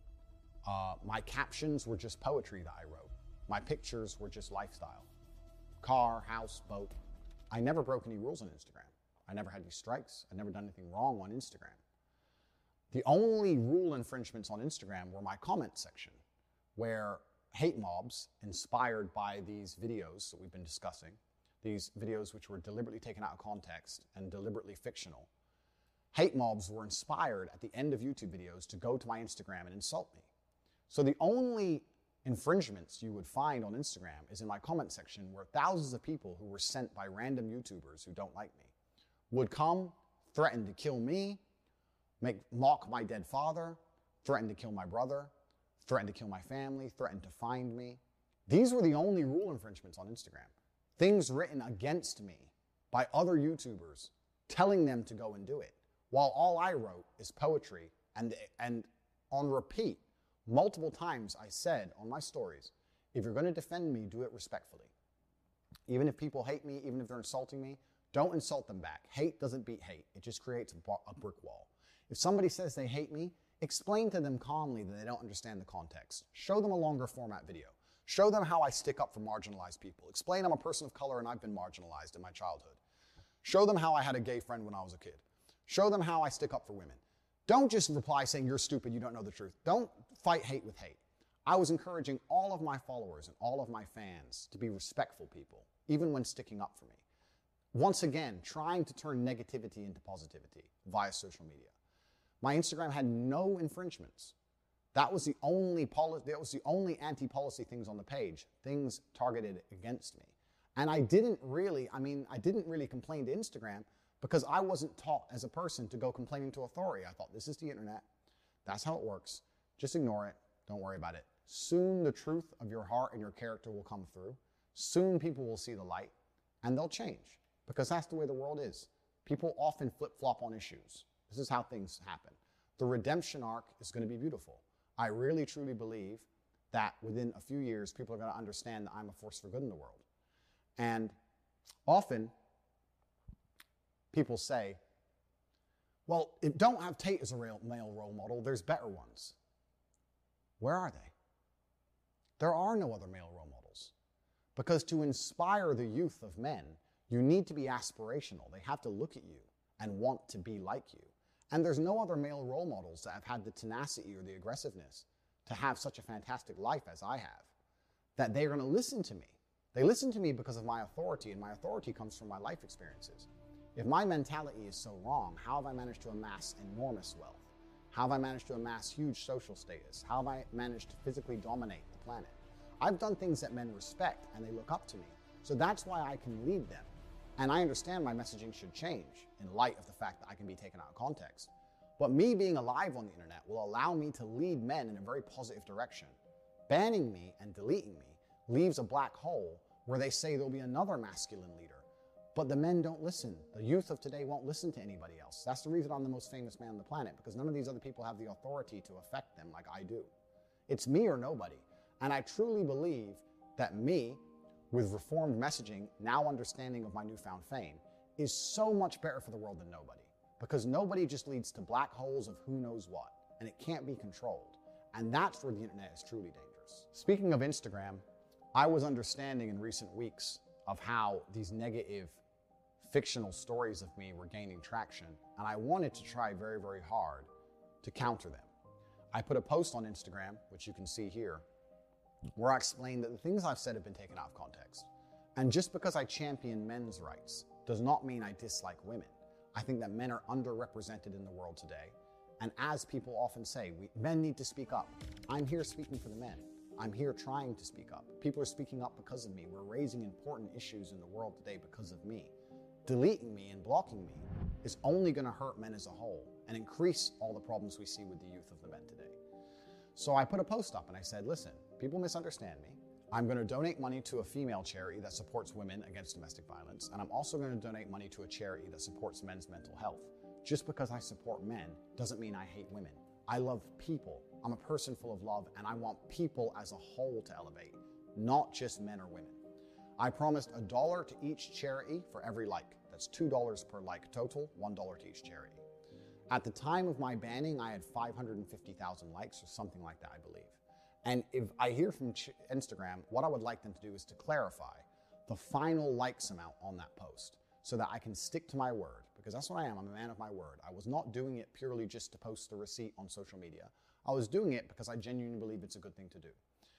My captions were just poetry that I wrote. My pictures were just lifestyle. Car, house, boat. I never broke any rules on Instagram. I never had any strikes. I never done anything wrong on Instagram. The only rule infringements on Instagram were my comment section, where hate mobs inspired by these videos that we've been discussing, these videos which were deliberately taken out of context and deliberately fictional, hate mobs were inspired at the end of YouTube videos to go to my Instagram and insult me. So the only infringements you would find on Instagram is in my comment section, where thousands of people who were sent by random YouTubers who don't like me would come, threaten to kill me, mock my dead father, threaten to kill my brother, threaten to kill my family, threaten to find me. These were the only rule infringements on Instagram. Things written against me by other YouTubers, telling them to go and do it, while all I wrote is poetry. And on repeat, multiple times I said on my stories, if you're going to defend me, do it respectfully. Even if people hate me, even if they're insulting me, don't insult them back. Hate doesn't beat hate. It just creates a brick wall. If somebody says they hate me, explain to them calmly that they don't understand the context. Show them a longer format video. Show them how I stick up for marginalized people. Explain I'm a person of color and I've been marginalized in my childhood. Show them how I had a gay friend when I was a kid. Show them how I stick up for women. Don't just reply saying you're stupid, you don't know the truth. Don't fight hate with hate. I was encouraging all of my followers and all of my fans to be respectful people, even when sticking up for me. Once again, trying to turn negativity into positivity via social media. My Instagram had no infringements. That was the only anti-policy things on the page, things targeted against me. And I didn't really complain to Instagram because I wasn't taught as a person to go complaining to authority. I thought, this is the internet. That's how it works. Just ignore it. Don't worry about it. Soon the truth of your heart and your character will come through. Soon people will see the light and they'll change, because that's the way the world is. People often flip-flop on issues. This is how things happen. The redemption arc is going to be beautiful. I really, truly believe that within a few years, people are going to understand that I'm a force for good in the world. And often, people say, well, don't have Tate as a male role model. There's better ones. Where are they? There are no other male role models. Because to inspire the youth of men, you need to be aspirational. They have to look at you and want to be like you. And there's no other male role models that have had the tenacity or the aggressiveness to have such a fantastic life as I have, that they're going to listen to me. They listen to me because of my authority, and my authority comes from my life experiences. If my mentality is so wrong, how have I managed to amass enormous wealth? How have I managed to amass huge social status? How have I managed to physically dominate the planet? I've done things that men respect and they look up to me. So that's why I can lead them. And I understand my messaging should change in light of the fact that I can be taken out of context. But me being alive on the internet will allow me to lead men in a very positive direction. Banning me and deleting me leaves a black hole where they say there'll be another masculine leader. But the men don't listen. The youth of today won't listen to anybody else. That's the reason I'm the most famous man on the planet, because none of these other people have the authority to affect them like I do. It's me or nobody. And I truly believe that me, with reformed messaging, now understanding of my newfound fame, is so much better for the world than nobody. Because nobody just leads to black holes of who knows what, and it can't be controlled. And that's where the internet is truly dangerous. Speaking of Instagram, I was understanding in recent weeks of how these negative fictional stories of me were gaining traction, and I wanted to try very, very hard to counter them. I put a post on Instagram, which you can see here, where I explained that the things I've said have been taken out of context. And just because I champion men's rights does not mean I dislike women. I think that men are underrepresented in the world today. And as people often say, men need to speak up. I'm here speaking for the men. I'm here trying to speak up. People are speaking up because of me. We're raising important issues in the world today because of me. Deleting me and blocking me is only going to hurt men as a whole and increase all the problems we see with the youth of the men today. So I put a post up and I said, listen, people misunderstand me. I'm going to donate money to a female charity that supports women against domestic violence, and I'm also going to donate money to a charity that supports men's mental health. Just because I support men doesn't mean I hate women. I love people. I'm a person full of love, and I want people as a whole to elevate, not just men or women. I promised $1 to each charity for every like. That's $2 per like total, $1 to each charity. At the time of my banning, I had 550,000 likes or something like that, I believe. And if I hear from Instagram, what I would like them to do is to clarify the final likes amount on that post so that I can stick to my word, because that's what I am. I'm a man of my word. I was not doing it purely just to post the receipt on social media. I was doing it because I genuinely believe it's a good thing to do.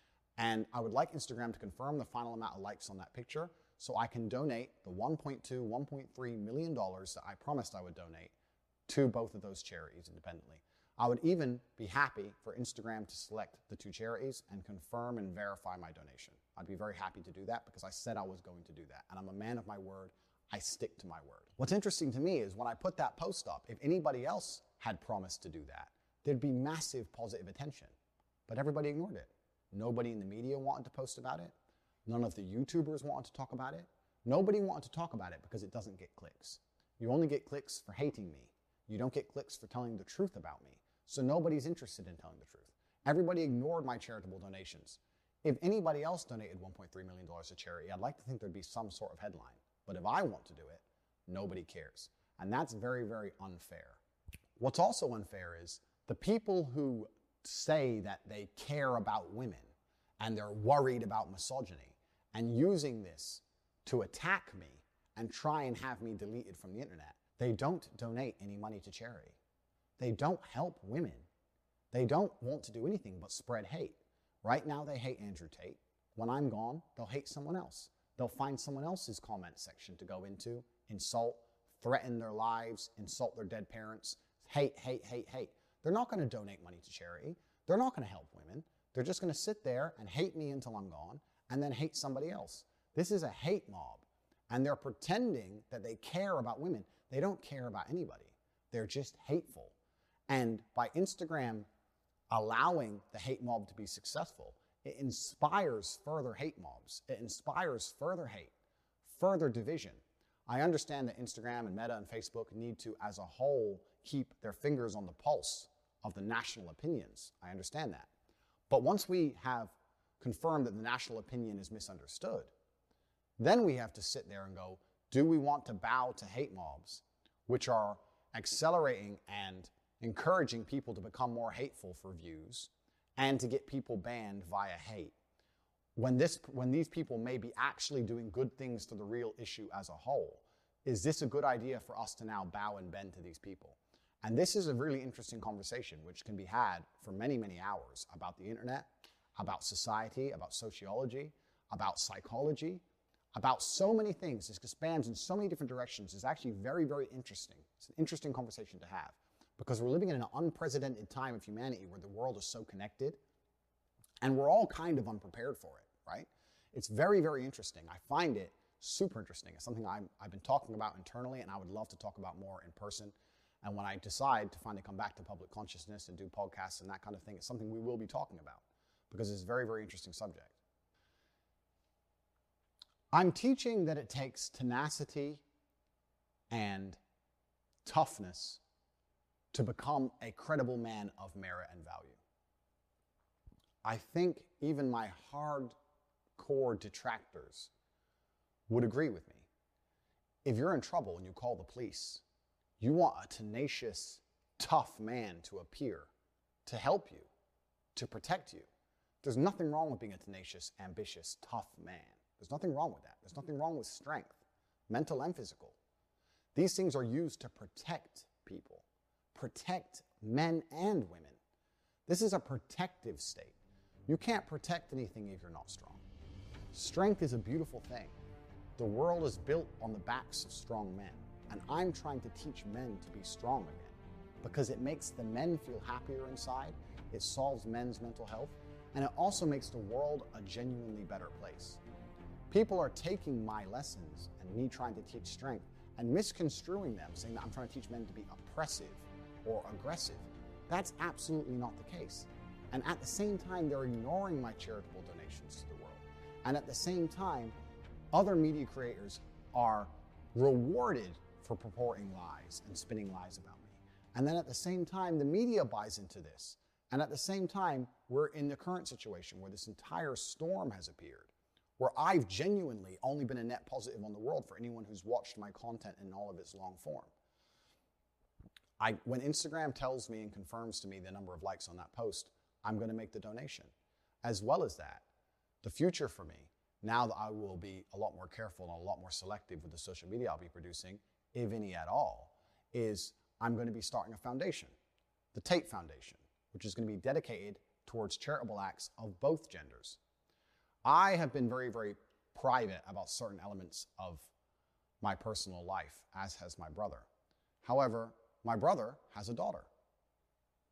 And I would like Instagram to confirm the final amount of likes on that picture so I can donate the $1.3 million that I promised I would donate to both of those charities independently. I would even be happy for Instagram to select the 2 charities and confirm and verify my donation. I'd be very happy to do that because I said I was going to do that. And I'm a man of my word. I stick to my word. What's interesting to me is when I put that post up, if anybody else had promised to do that, there'd be massive positive attention. But everybody ignored it. Nobody in the media wanted to post about it. None of the YouTubers wanted to talk about it. Nobody wanted to talk about it because it doesn't get clicks. You only get clicks for hating me. You don't get clicks for telling the truth about me. So nobody's interested in telling the truth. Everybody ignored my charitable donations. If anybody else donated $1.3 million to charity, I'd like to think there'd be some sort of headline. But if I want to do it, nobody cares. And that's very, very unfair. What's also unfair is the people who say that they care about women and they're worried about misogyny and using this to attack me and try and have me deleted from the internet, they don't donate any money to charity. They don't help women. They don't want to do anything but spread hate. Right now they hate Andrew Tate. When I'm gone, they'll hate someone else. They'll find someone else's comment section to go into, insult, threaten their lives, insult their dead parents, hate, hate, hate, hate. They're not going to donate money to charity. They're not going to help women. They're just going to sit there and hate me until I'm gone and then hate somebody else. This is a hate mob. And they're pretending that they care about women. They don't care about anybody. They're just hateful. And by Instagram allowing the hate mob to be successful, it inspires further hate mobs. It inspires further hate, further division. I understand that Instagram and Meta and Facebook need to, as a whole, keep their fingers on the pulse of the national opinions. I understand that. But once we have confirmed that the national opinion is misunderstood, then we have to sit there and go, do we want to bow to hate mobs, which are accelerating and encouraging people to become more hateful for views and to get people banned via hate? When these people may be actually doing good things to the real issue as a whole, is this a good idea for us to now bow and bend to these people? And this is a really interesting conversation which can be had for many, many hours about the internet, about society, about sociology, about psychology, about so many things. This expands in so many different directions. It's actually very, very interesting. It's an interesting conversation to have because we're living in an unprecedented time of humanity where the world is so connected and we're all kind of unprepared for it, right? It's very, very interesting. I find it super interesting. It's something I've been talking about internally and I would love to talk about more in person. And when I decide to finally come back to public consciousness and do podcasts and that kind of thing, it's something we will be talking about because it's a very, very interesting subject. I'm teaching that it takes tenacity and toughness to become a credible man of merit and value. I think even my hardcore detractors would agree with me. If you're in trouble and you call the police, you want a tenacious, tough man to appear, to help you, to protect you. There's nothing wrong with being a tenacious, ambitious, tough man. There's nothing wrong with that. There's nothing wrong with strength, mental and physical. These things are used to protect people, protect men and women. This is a protective state. You can't protect anything if you're not strong. Strength is a beautiful thing. The world is built on the backs of strong men. And I'm trying to teach men to be strong again because it makes the men feel happier inside, it solves men's mental health, and it also makes the world a genuinely better place. People are taking my lessons and me trying to teach strength and misconstruing them, saying that I'm trying to teach men to be oppressive or aggressive. That's absolutely not the case. And at the same time, they're ignoring my charitable donations to the world. And at the same time, other media creators are rewarded for purporting lies and spinning lies about me. And then at the same time, the media buys into this. And at the same time, we're in the current situation where this entire storm has appeared, where I've genuinely only been a net positive on the world for anyone who's watched my content in all of its long form. When Instagram tells me and confirms to me the number of likes on that post, I'm going to make the donation. As well as that, the future for me, now that I will be a lot more careful and a lot more selective with the social media I'll be producing, if any at all, is I'm going to be starting a foundation, the Tate Foundation, which is going to be dedicated towards charitable acts of both genders. I have been very, very private about certain elements of my personal life, as has my brother. However, my brother has a daughter.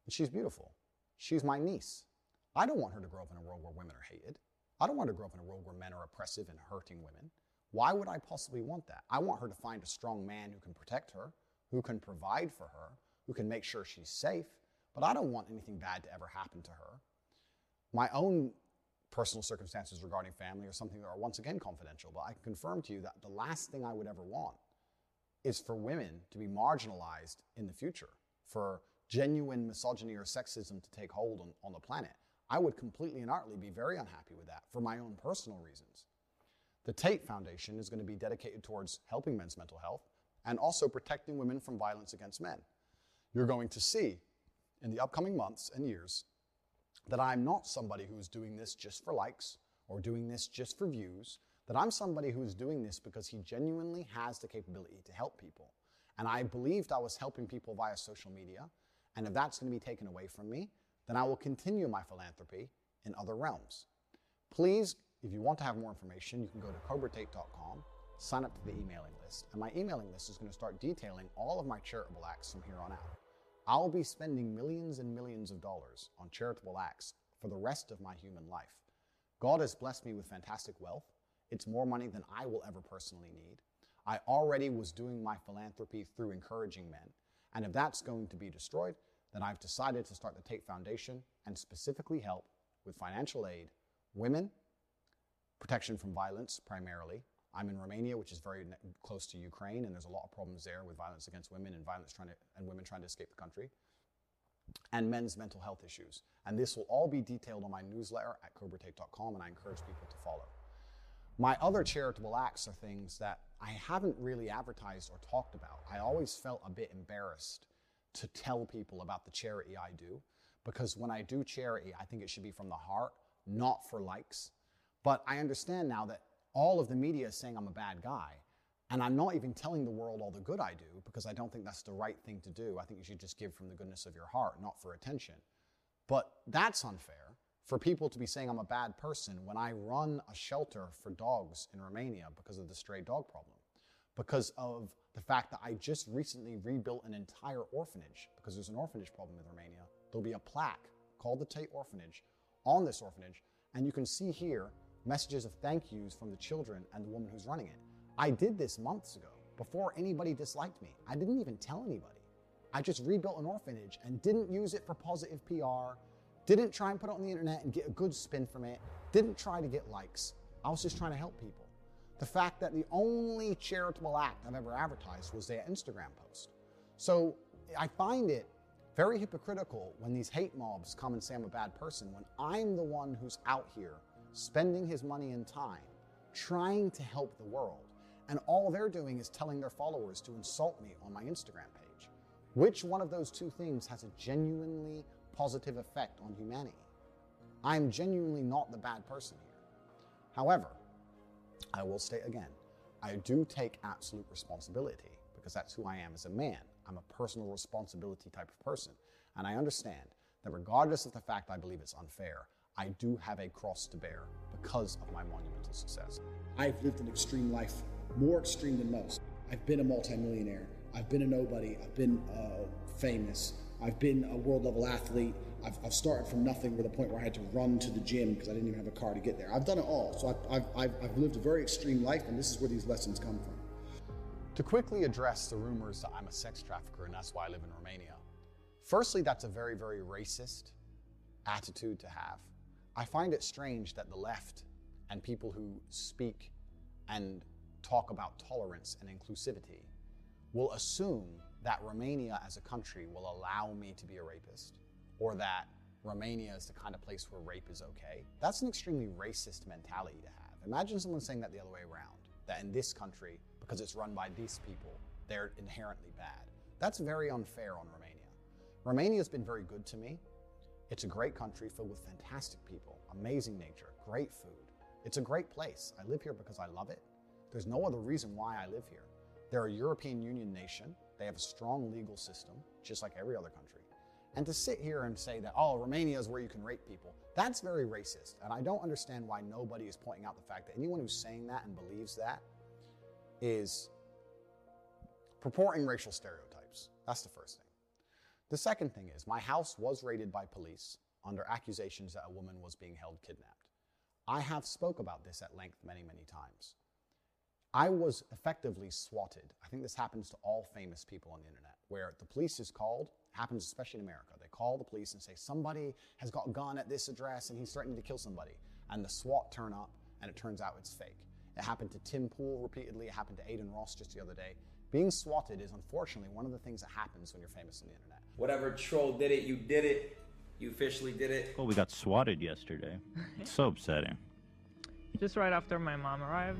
she's beautiful. She's my niece. I don't want her to grow up in a world where women are hated. I don't want her to grow up in a world where men are oppressive and hurting women. Why would I possibly want that? I want her to find a strong man who can protect her, who can provide for her, who can make sure she's safe, but I don't want anything bad to ever happen to her. My own personal circumstances regarding family are something that are once again confidential, but I can confirm to you that the last thing I would ever want is for women to be marginalized in the future, for genuine misogyny or sexism to take hold on the planet. I would completely and utterly be very unhappy with that for my own personal reasons. The Tate Foundation is going to be dedicated towards helping men's mental health and also protecting women from violence against men. You're going to see in the upcoming months and years that I'm not somebody who is doing this just for likes or doing this just for views, that I'm somebody who is doing this because he genuinely has the capability to help people. And I believed I was helping people via social media, and if that's going to be taken away from me, then I will continue my philanthropy in other realms. Please, if you want to have more information, you can go to cobratate.com, sign up to the emailing list, and my emailing list is going to start detailing all of my charitable acts from here on out. I'll be spending millions and millions of dollars on charitable acts for the rest of my human life. God has blessed me with fantastic wealth. It's more money than I will ever personally need. I already was doing my philanthropy through encouraging men, and if that's going to be destroyed, then I've decided to start the Tate Foundation and specifically help with financial aid, women, protection from violence primarily. I'm in Romania, which is very close to Ukraine, and there's a lot of problems there with violence against women and women trying to escape the country, and men's mental health issues. And this will all be detailed on my newsletter at cobratate.com, and I encourage people to follow. My other charitable acts are things that I haven't really advertised or talked about. I always felt a bit embarrassed to tell people about the charity I do, because when I do charity, I think it should be from the heart, not for likes. But I understand now that all of the media is saying I'm a bad guy, and I'm not even telling the world all the good I do, because I don't think that's the right thing to do. I think you should just give from the goodness of your heart, not for attention. But that's unfair for people to be saying I'm a bad person when I run a shelter for dogs in Romania because of the stray dog problem, because of the fact that I just recently rebuilt an entire orphanage because there's an orphanage problem in Romania. There'll be a plaque called the Tate Orphanage on this orphanage, and you can see here messages of thank yous from the children and the woman who's running it. I did this months ago before anybody disliked me. I didn't even tell anybody. I just rebuilt an orphanage and didn't use it for positive PR, didn't try and put it on the internet and get a good spin from it, didn't try to get likes. I was just trying to help people. The fact that the only charitable act I've ever advertised was their Instagram post. So I find it very hypocritical when these hate mobs come and say I'm a bad person, when I'm the one who's out here spending his money and time trying to help the world. And all they're doing is telling their followers to insult me on my Instagram page. Which one of those two things has a genuinely positive effect on humanity? I'm genuinely not the bad person here. However, I will state again, I do take absolute responsibility because that's who I am as a man. I'm a personal responsibility type of person. And I understand that regardless of the fact I believe it's unfair, I do have a cross to bear because of my monumental success. I've lived an extreme life, more extreme than most. I've been a multimillionaire. I've been a nobody. I've been famous. I've been a world level athlete. I've started from nothing to the point where I had to run to the gym because I didn't even have a car to get there. I've done it all. So I've lived a very extreme life, and this is where these lessons come from. To quickly address the rumors that I'm a sex trafficker and that's why I live in Romania. Firstly, that's a very, very racist attitude to have. I find it strange that the left and people who speak and talk about tolerance and inclusivity will assume that Romania as a country will allow me to be a rapist, or that Romania is the kind of place where rape is okay. That's an extremely racist mentality to have. Imagine someone saying that the other way around, that in this country, because it's run by these people, they're inherently bad. That's very unfair on Romania. Romania's been very good to me. It's a great country filled with fantastic people, amazing nature, great food. It's a great place. I live here because I love it. There's no other reason why I live here. They're a European Union nation. They have a strong legal system, just like every other country. And to sit here and say that, oh, Romania is where you can rape people, that's very racist. And I don't understand why nobody is pointing out the fact that anyone who's saying that and believes that is purporting racial stereotypes. That's the first thing. The second thing is, my house was raided by police under accusations that a woman was being held kidnapped. I have spoke about this at length many, many times. I was effectively swatted. I think this happens to all famous people on the internet, where the police is called, happens especially in America. They call the police and say, somebody has got a gun at this address and he's threatening to kill somebody. And the SWAT turn up and it turns out it's fake. It happened to Tim Pool repeatedly. It happened to Aiden Ross just the other day. Being swatted is unfortunately one of the things that happens when you're famous on the internet. Whatever troll did it, you did it. You officially did it. Well, we got swatted yesterday. It's so upsetting. Just right after my mom arrived.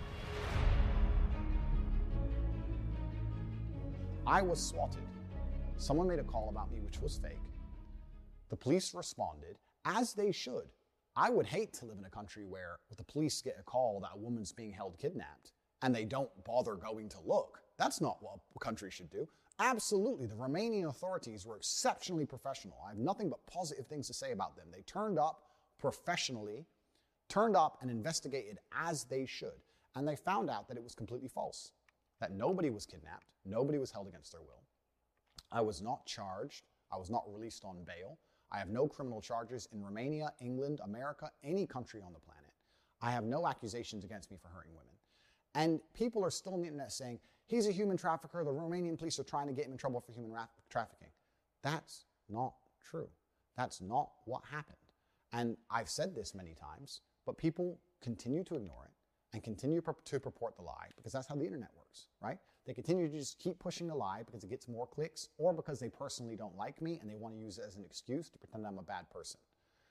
I was swatted. Someone made a call about me which was fake. The police responded, as they should. I would hate to live in a country where the police get a call that a woman's being held kidnapped and they don't bother going to look. That's not what a country should do. Absolutely, the Romanian authorities were exceptionally professional. I have nothing but positive things to say about them. They turned up professionally, turned up and investigated as they should. And they found out that it was completely false, that nobody was kidnapped, nobody was held against their will. I was not charged. I was not released on bail. I have no criminal charges in Romania, England, America, any country on the planet. I have no accusations against me for hurting women. And people are still on the internet saying, he's a human trafficker, the Romanian police are trying to get him in trouble for human trafficking. That's not true. That's not what happened. And I've said this many times, but people continue to ignore it and continue to purport the lie because that's how the internet works, right? They continue to just keep pushing the lie because it gets more clicks or because they personally don't like me and they want to use it as an excuse to pretend I'm a bad person.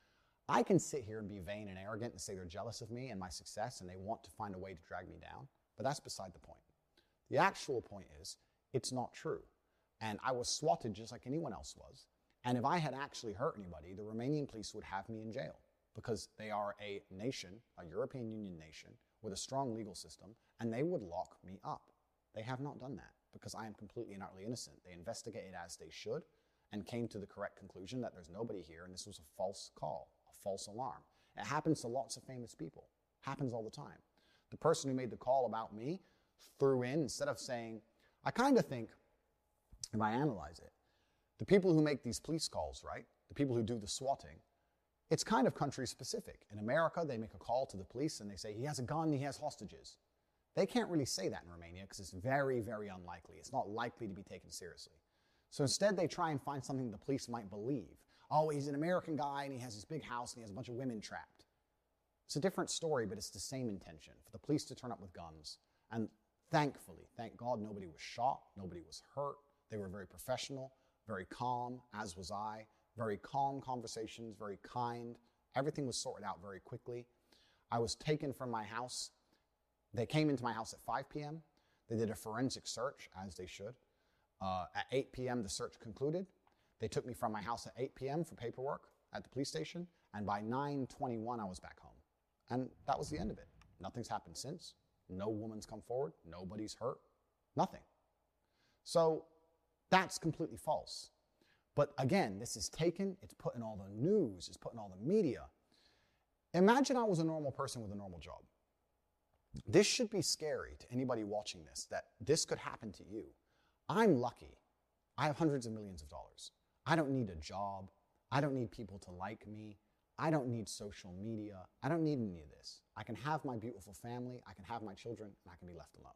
I can sit here and be vain and arrogant and say they're jealous of me and my success and they want to find a way to drag me down, but that's beside the point. The actual point is, it's not true. And I was swatted just like anyone else was. And if I had actually hurt anybody, the Romanian police would have me in jail because they are a nation, a European Union nation, with a strong legal system, and they would lock me up. They have not done that because I am completely and utterly innocent. They investigated as they should and came to the correct conclusion that there's nobody here and this was a false call, a false alarm. It happens to lots of famous people. Happens all the time. The person who made the call about me threw in, instead of saying, I kind of think, if I analyze it, the people who make these police calls, right, the people who do the swatting, it's kind of country specific. In America, they make a call to the police and they say, he has a gun, he has hostages. They can't really say that in Romania because it's very, very unlikely. It's not likely to be taken seriously. So instead, they try and find something the police might believe. Oh, he's an American guy and he has this big house and he has a bunch of women trapped. It's a different story, but it's the same intention, for the police to turn up with guns. And thankfully, thank God, nobody was shot, nobody was hurt. They were very professional, very calm, as was I. Very calm conversations, very kind. Everything was sorted out very quickly. I was taken from my house. They came into my house at 5 p.m. They did a forensic search, as they should. At 8 p.m., the search concluded. They took me from my house at 8 p.m. for paperwork at the police station, and by 9:21, I was back home. And that was the end of it. Nothing's happened since. No woman's come forward. Nobody's hurt. Nothing. So that's completely false. But again, this is taken, it's put in all the news, it's put in all the media. Imagine I was a normal person with a normal job. This should be scary to anybody watching this, that this could happen to you. I'm lucky. I have hundreds of millions of dollars. I don't need a job. I don't need people to like me. I don't need social media. I don't need any of this. I can have my beautiful family, I can have my children, and I can be left alone.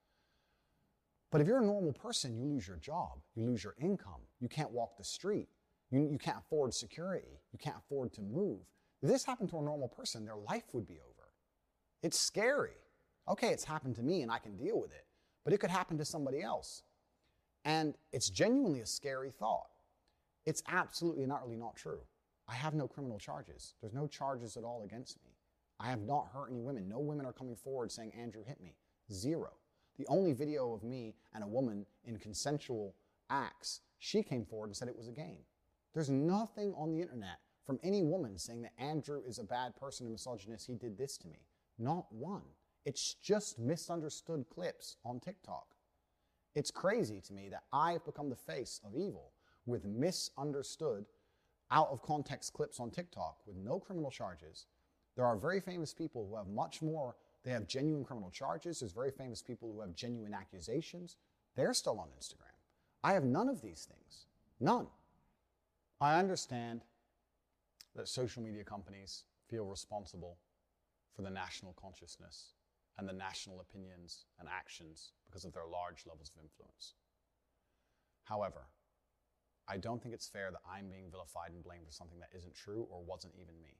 But if you're a normal person, you lose your job, you lose your income, you can't walk the street, you can't afford security, you can't afford to move. If this happened to a normal person, their life would be over. It's scary. Okay, it's happened to me and I can deal with it, but it could happen to somebody else. And it's genuinely a scary thought. It's absolutely and utterly not true. I have no criminal charges. There's no charges at all against me. I have not hurt any women. No women are coming forward saying, Andrew hit me. Zero. The only video of me and a woman in consensual acts, she came forward and said it was a game. There's nothing on the internet from any woman saying that Andrew is a bad person and misogynist, he did this to me. Not one. It's just misunderstood clips on TikTok. It's crazy to me that I've become the face of evil with misunderstood, out of context clips on TikTok with no criminal charges. There are very famous people who have much more. They have genuine criminal charges. There's very famous people who have genuine accusations. They're still on Instagram. I have none of these things. None. I understand that social media companies feel responsible for the national consciousness and the national opinions and actions because of their large levels of influence. However, I don't think it's fair that I'm being vilified and blamed for something that isn't true or wasn't even me.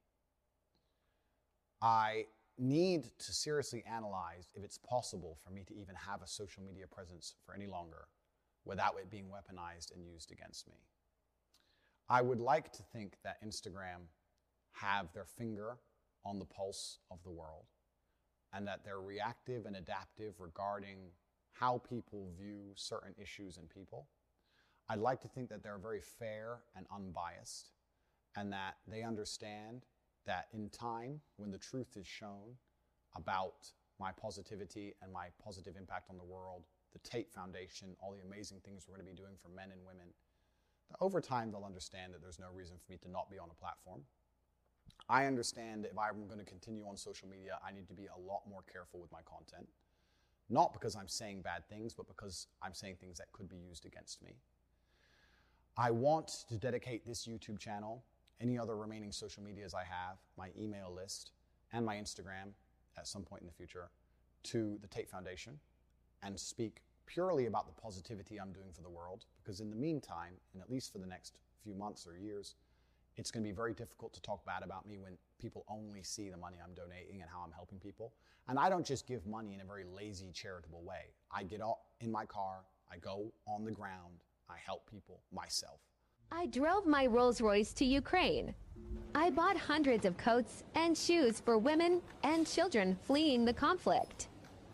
I need to seriously analyze if it's possible for me to even have a social media presence for any longer without it being weaponized and used against me. I would like to think that Instagram have their finger on the pulse of the world and that they're reactive and adaptive regarding how people view certain issues and people. I'd like to think that they're very fair and unbiased and that they understand that in time, when the truth is shown about my positivity and my positive impact on the world, the Tate Foundation, all the amazing things we're going to be doing for men and women, that over time they'll understand that there's no reason for me to not be on a platform. I understand that if I'm going to continue on social media, I need to be a lot more careful with my content. Not because I'm saying bad things, but because I'm saying things that could be used against me. I want to dedicate this YouTube channel, any other remaining social medias I have, my email list, and my Instagram at some point in the future, to the Tate Foundation and speak purely about the positivity I'm doing for the world, because in the meantime, and at least for the next few months or years, it's going to be very difficult to talk bad about me when people only see the money I'm donating and how I'm helping people. And I don't just give money in a very lazy, charitable way. I get out in my car, I go on the ground, I help people myself. I drove my Rolls Royce to Ukraine. I bought hundreds of coats and shoes for women and children fleeing the conflict.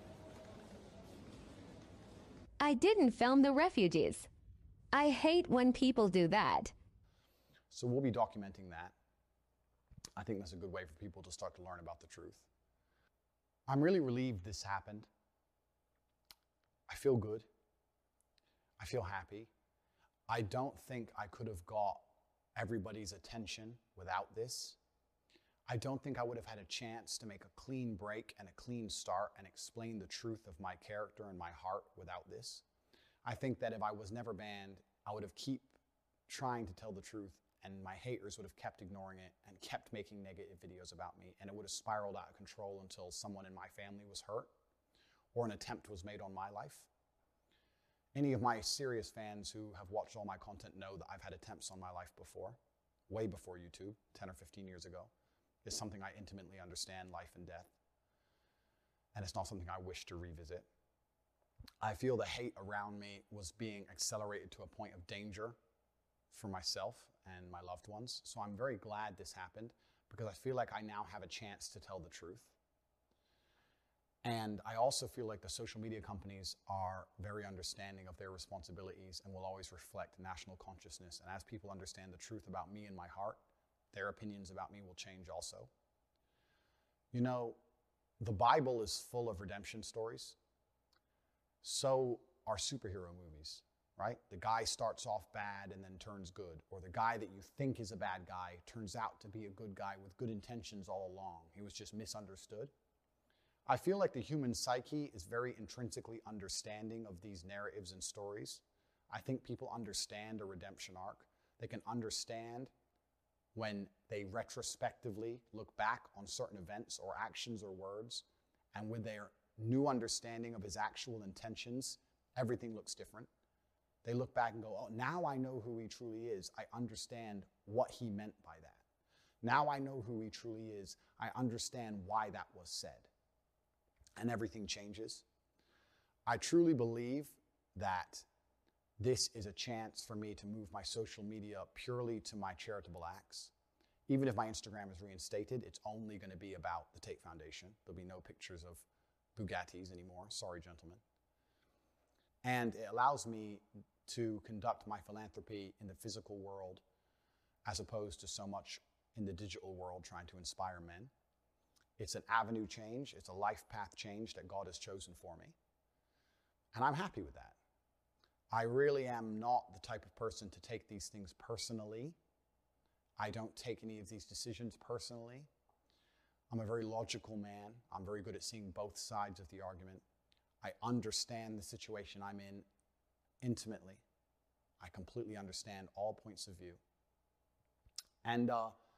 I didn't film the refugees. I hate when people do that. So we'll be documenting that. I think that's a good way for people to start to learn about the truth. I'm really relieved this happened. I feel good. I feel happy. I don't think I could have got everybody's attention without this. I don't think I would have had a chance to make a clean break and a clean start and explain the truth of my character and my heart without this. I think that if I was never banned, I would have kept trying to tell the truth, and my haters would have kept ignoring it and kept making negative videos about me, and it would have spiraled out of control until someone in my family was hurt or an attempt was made on my life. Any of my serious fans who have watched all my content know that I've had attempts on my life before, way before YouTube, 10 or 15 years ago. It's something I intimately understand, life and death. And it's not something I wish to revisit. I feel the hate around me was being accelerated to a point of danger for myself and my loved ones. So I'm very glad this happened because I feel like I now have a chance to tell the truth. And I also feel like the social media companies are very understanding of their responsibilities and will always reflect national consciousness. And as people understand the truth about me and my heart, their opinions about me will change also. You know, the Bible is full of redemption stories. So are superhero movies, right? The guy starts off bad and then turns good. Or the guy that you think is a bad guy turns out to be a good guy with good intentions all along. He was just misunderstood. I feel like the human psyche is very intrinsically understanding of these narratives and stories. I think people understand a redemption arc. They can understand when they retrospectively look back on certain events or actions or words, and with their new understanding of his actual intentions, everything looks different. They look back and go, oh, now I know who he truly is. I understand what he meant by that. Now I know who he truly is. I understand why that was said. And everything changes. I truly believe that this is a chance for me to move my social media purely to my charitable acts. Even if my Instagram is reinstated, it's only going to be about the Tate Foundation. There'll be no pictures of Bugattis anymore. Sorry, gentlemen. And it allows me to conduct my philanthropy in the physical world as opposed to so much in the digital world trying to inspire men. It's an avenue change. It's a life path change that God has chosen for me. And I'm happy with that. I really am not the type of person to take these things personally. I don't take any of these decisions personally. I'm a very logical man. I'm very good at seeing both sides of the argument. I understand the situation I'm in intimately. I completely understand all points of view. And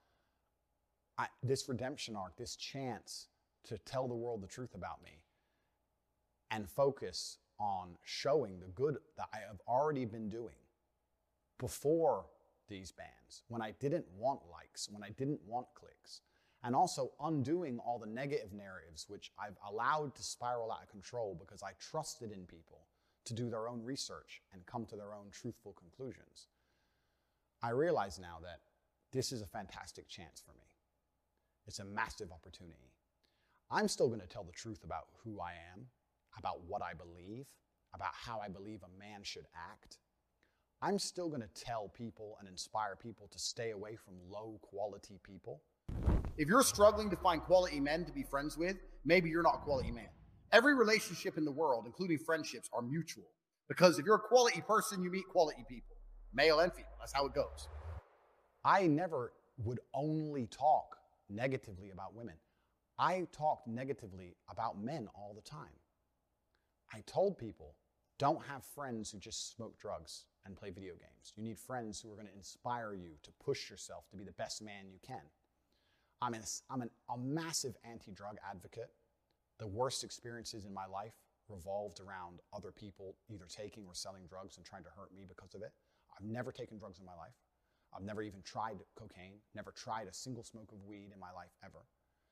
this redemption arc, this chance to tell the world the truth about me and focus on showing the good that I have already been doing before these bans, when I didn't want likes, when I didn't want clicks, and also undoing all the negative narratives which I've allowed to spiral out of control because I trusted in people to do their own research and come to their own truthful conclusions. I realize now that this is a fantastic chance for me. It's a massive opportunity. I'm still going to tell the truth about who I am, about what I believe, about how I believe a man should act. I'm still going to tell people and inspire people to stay away from low-quality people. If you're struggling to find quality men to be friends with, maybe you're not a quality man. Every relationship in the world, including friendships, are mutual. Because if you're a quality person, you meet quality people, male and female. That's how it goes. I never would only talk negatively about women. I talked negatively about men all the time. I told people, don't have friends who just smoke drugs and play video games. You need friends who are going to inspire you to push yourself to be the best man you can. I'm a massive anti-drug advocate. The worst experiences in my life revolved around other people either taking or selling drugs and trying to hurt me because of it. I've never taken drugs in my life. I've never even tried cocaine, never tried a single smoke of weed in my life ever.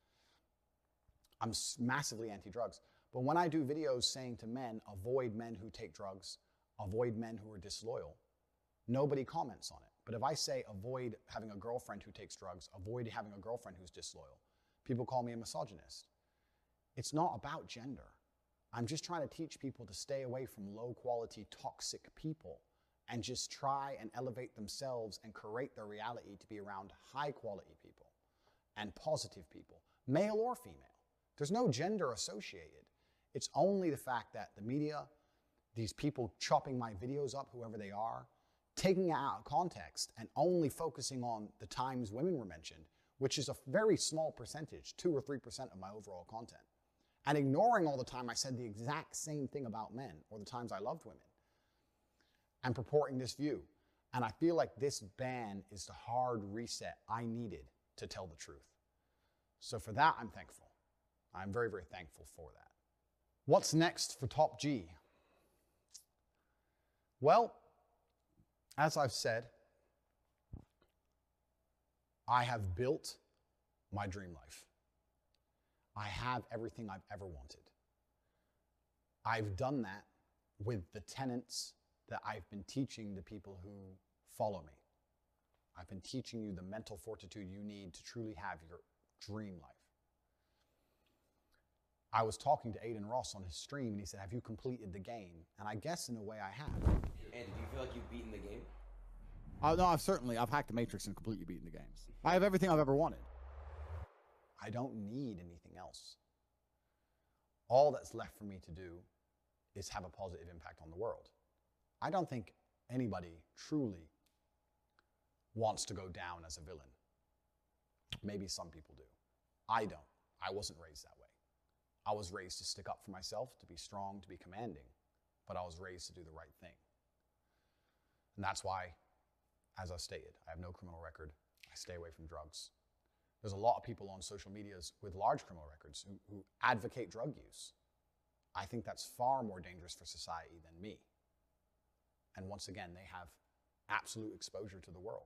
I'm massively anti-drugs. But when I do videos saying to men, avoid men who take drugs, avoid men who are disloyal, nobody comments on it. But if I say avoid having a girlfriend who takes drugs, avoid having a girlfriend who's disloyal, people call me a misogynist. It's not about gender. I'm just trying to teach people to stay away from low-quality, toxic people and just try and elevate themselves and create their reality to be around high-quality people and positive people, male or female. There's no gender associated. It's only the fact that the media, these people chopping my videos up, whoever they are, taking it out of context and only focusing on the times women were mentioned, which is a very small percentage, 2 or 3% of my overall content, and ignoring all the time I said the exact same thing about men or the times I loved women, and purporting this view. And I feel like this ban is the hard reset I needed to tell the truth. So for that, I'm thankful. I'm very, very thankful for that. What's next for Top G? Well, as I've said, I have built my dream life. I have everything I've ever wanted. I've done that with the tenets that I've been teaching the people who follow me. I've been teaching you the mental fortitude you need to truly have your dream life. I was talking to Aiden Ross on his stream and he said, have you completed the game? And I guess in a way I have. And do you feel like you've beaten the game? No, I've hacked the Matrix and completely beaten the games. I have everything I've ever wanted. I don't need anything else. All that's left for me to do is have a positive impact on the world. I don't think anybody truly wants to go down as a villain. Maybe some people do. I don't. I wasn't raised that way. I was raised to stick up for myself, to be strong, to be commanding, but I was raised to do the right thing. And that's why, as I stated, I have no criminal record. I stay away from drugs. There's a lot of people on social medias with large criminal records who advocate drug use. I think that's far more dangerous for society than me. And once again, they have absolute exposure to the world.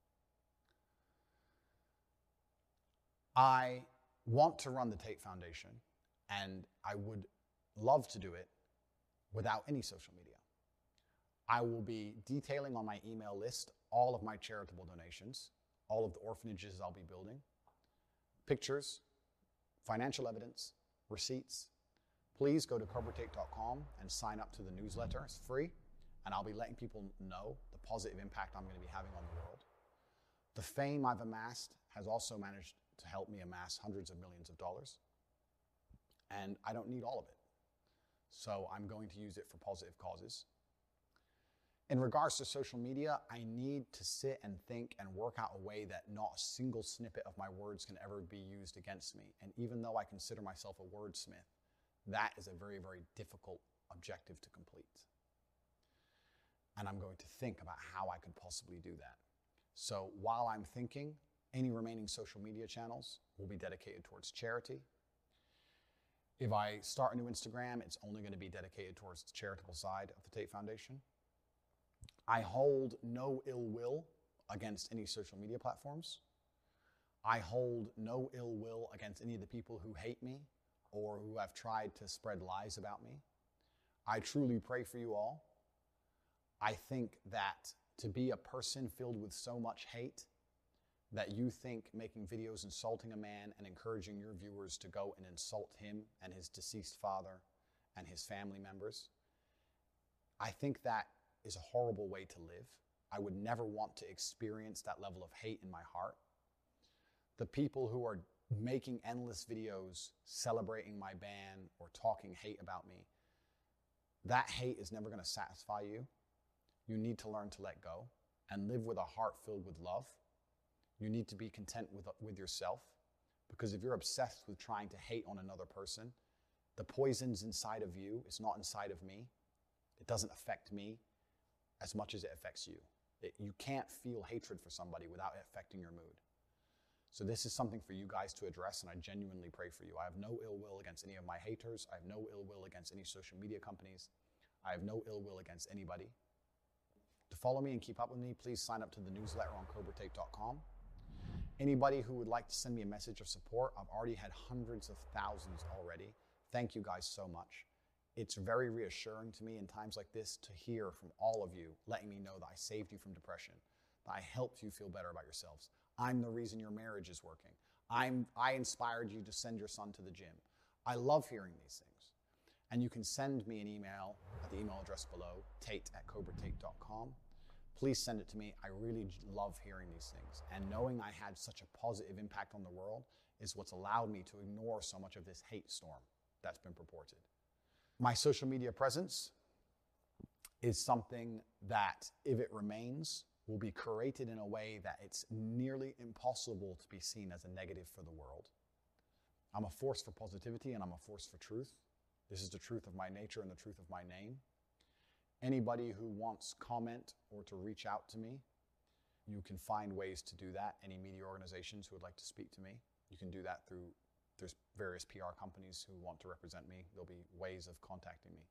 I want to run the Tate Foundation, and I would love to do it without any social media. I will be detailing on my email list all of my charitable donations, all of the orphanages I'll be building, pictures, financial evidence, receipts. Please go to cobratate.com and sign up to the newsletter. It's free, and I'll be letting people know the positive impact I'm going to be having on the world. The fame I've amassed has also managed to help me amass hundreds of millions of dollars, and I don't need all of it. So I'm going to use it for positive causes. In regards to social media, I need to sit and think and work out a way that not a single snippet of my words can ever be used against me. And even though I consider myself a wordsmith, that is a very, very difficult objective to complete. and I'm going to think about how I could possibly do that. So while I'm thinking, any remaining social media channels will be dedicated towards charity. If I start a new Instagram, it's only going to be dedicated towards the charitable side of the Tate Foundation. I hold no ill will against any social media platforms. I hold no ill will against any of the people who hate me or who have tried to spread lies about me. I truly pray for you all. I think that to be a person filled with so much hate that you think making videos insulting a man and encouraging your viewers to go and insult him and his deceased father and his family members, I think that is a horrible way to live. I would never want to experience that level of hate in my heart. The people who are making endless videos celebrating my ban or talking hate about me, that hate is never going to satisfy you. You need to learn to let go and live with a heart filled with love. You need to be content with yourself, because if you're obsessed with trying to hate on another person, the poison's inside of you. It's not inside of me. It doesn't affect me as much as it affects you. You can't feel hatred for somebody without it affecting your mood. So this is something for you guys to address, and I genuinely pray for you. I have no ill will against any of my haters. I have no ill will against any social media companies. I have no ill will against anybody. To follow me and keep up with me, please sign up to the newsletter on CobraTate.com. Anybody who would like to send me a message of support, I've already had hundreds of thousands already. Thank you guys so much. It's very reassuring to me in times like this to hear from all of you, letting me know that I saved you from depression, that I helped you feel better about yourselves. I'm the reason your marriage is working. I inspired you to send your son to the gym. I love hearing these things. And you can send me an email at the email address below, tate@cobratate.com. Please send it to me. I really love hearing these things. And knowing I had such a positive impact on the world is what's allowed me to ignore so much of this hate storm that's been purported. My social media presence is something that, if it remains, will be curated in a way that it's nearly impossible to be seen as a negative for the world. I'm a force for positivity and I'm a force for truth. This is the truth of my nature and the truth of my name. Anybody who wants comment or to reach out to me, you can find ways to do that. Any media organizations who would like to speak to me, you can do that through, there's various PR companies who want to represent me. There'll be ways of contacting me.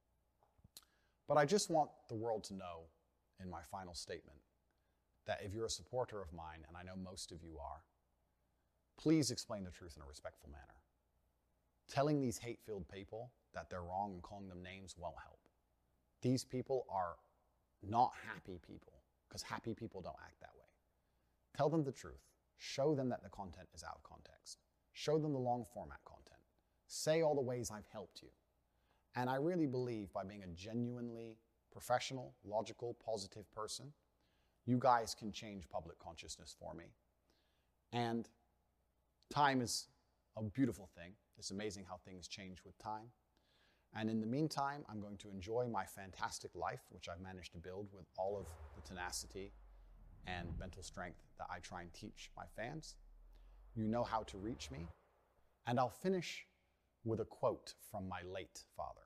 But I just want the world to know in my final statement that if you're a supporter of mine, and I know most of you are, please explain the truth in a respectful manner. Telling these hate-filled people that they're wrong and calling them names won't help. These people are not happy people, because happy people don't act that way. Tell them the truth. Show them that the content is out of context. Show them the long format content. Say all the ways I've helped you. And I really believe by being a genuinely professional, logical, positive person, you guys can change public consciousness for me. And time is a beautiful thing. It's amazing how things change with time. And in the meantime, I'm going to enjoy my fantastic life, which I've managed to build with all of the tenacity and mental strength that I try and teach my fans. You know how to reach me. And I'll finish with a quote from my late father.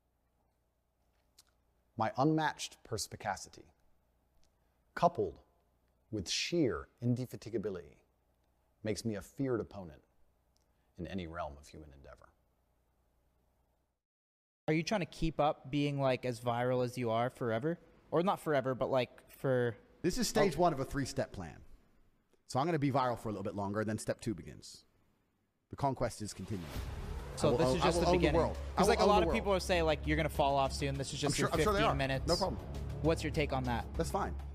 My unmatched perspicacity, coupled with sheer indefatigability, makes me a feared opponent in any realm of human endeavor. Are you trying to keep up being like as viral as you are forever? Or not forever, but like for... This is stage one of a 3-step plan. So I'm going to be viral for a little bit longer, then step 2 begins. The conquest is continuing. So this is just the beginning. Because like a lot of people are saying like you're going to fall off soon. This is just your 15 minutes. No problem. What's your take on that? That's fine.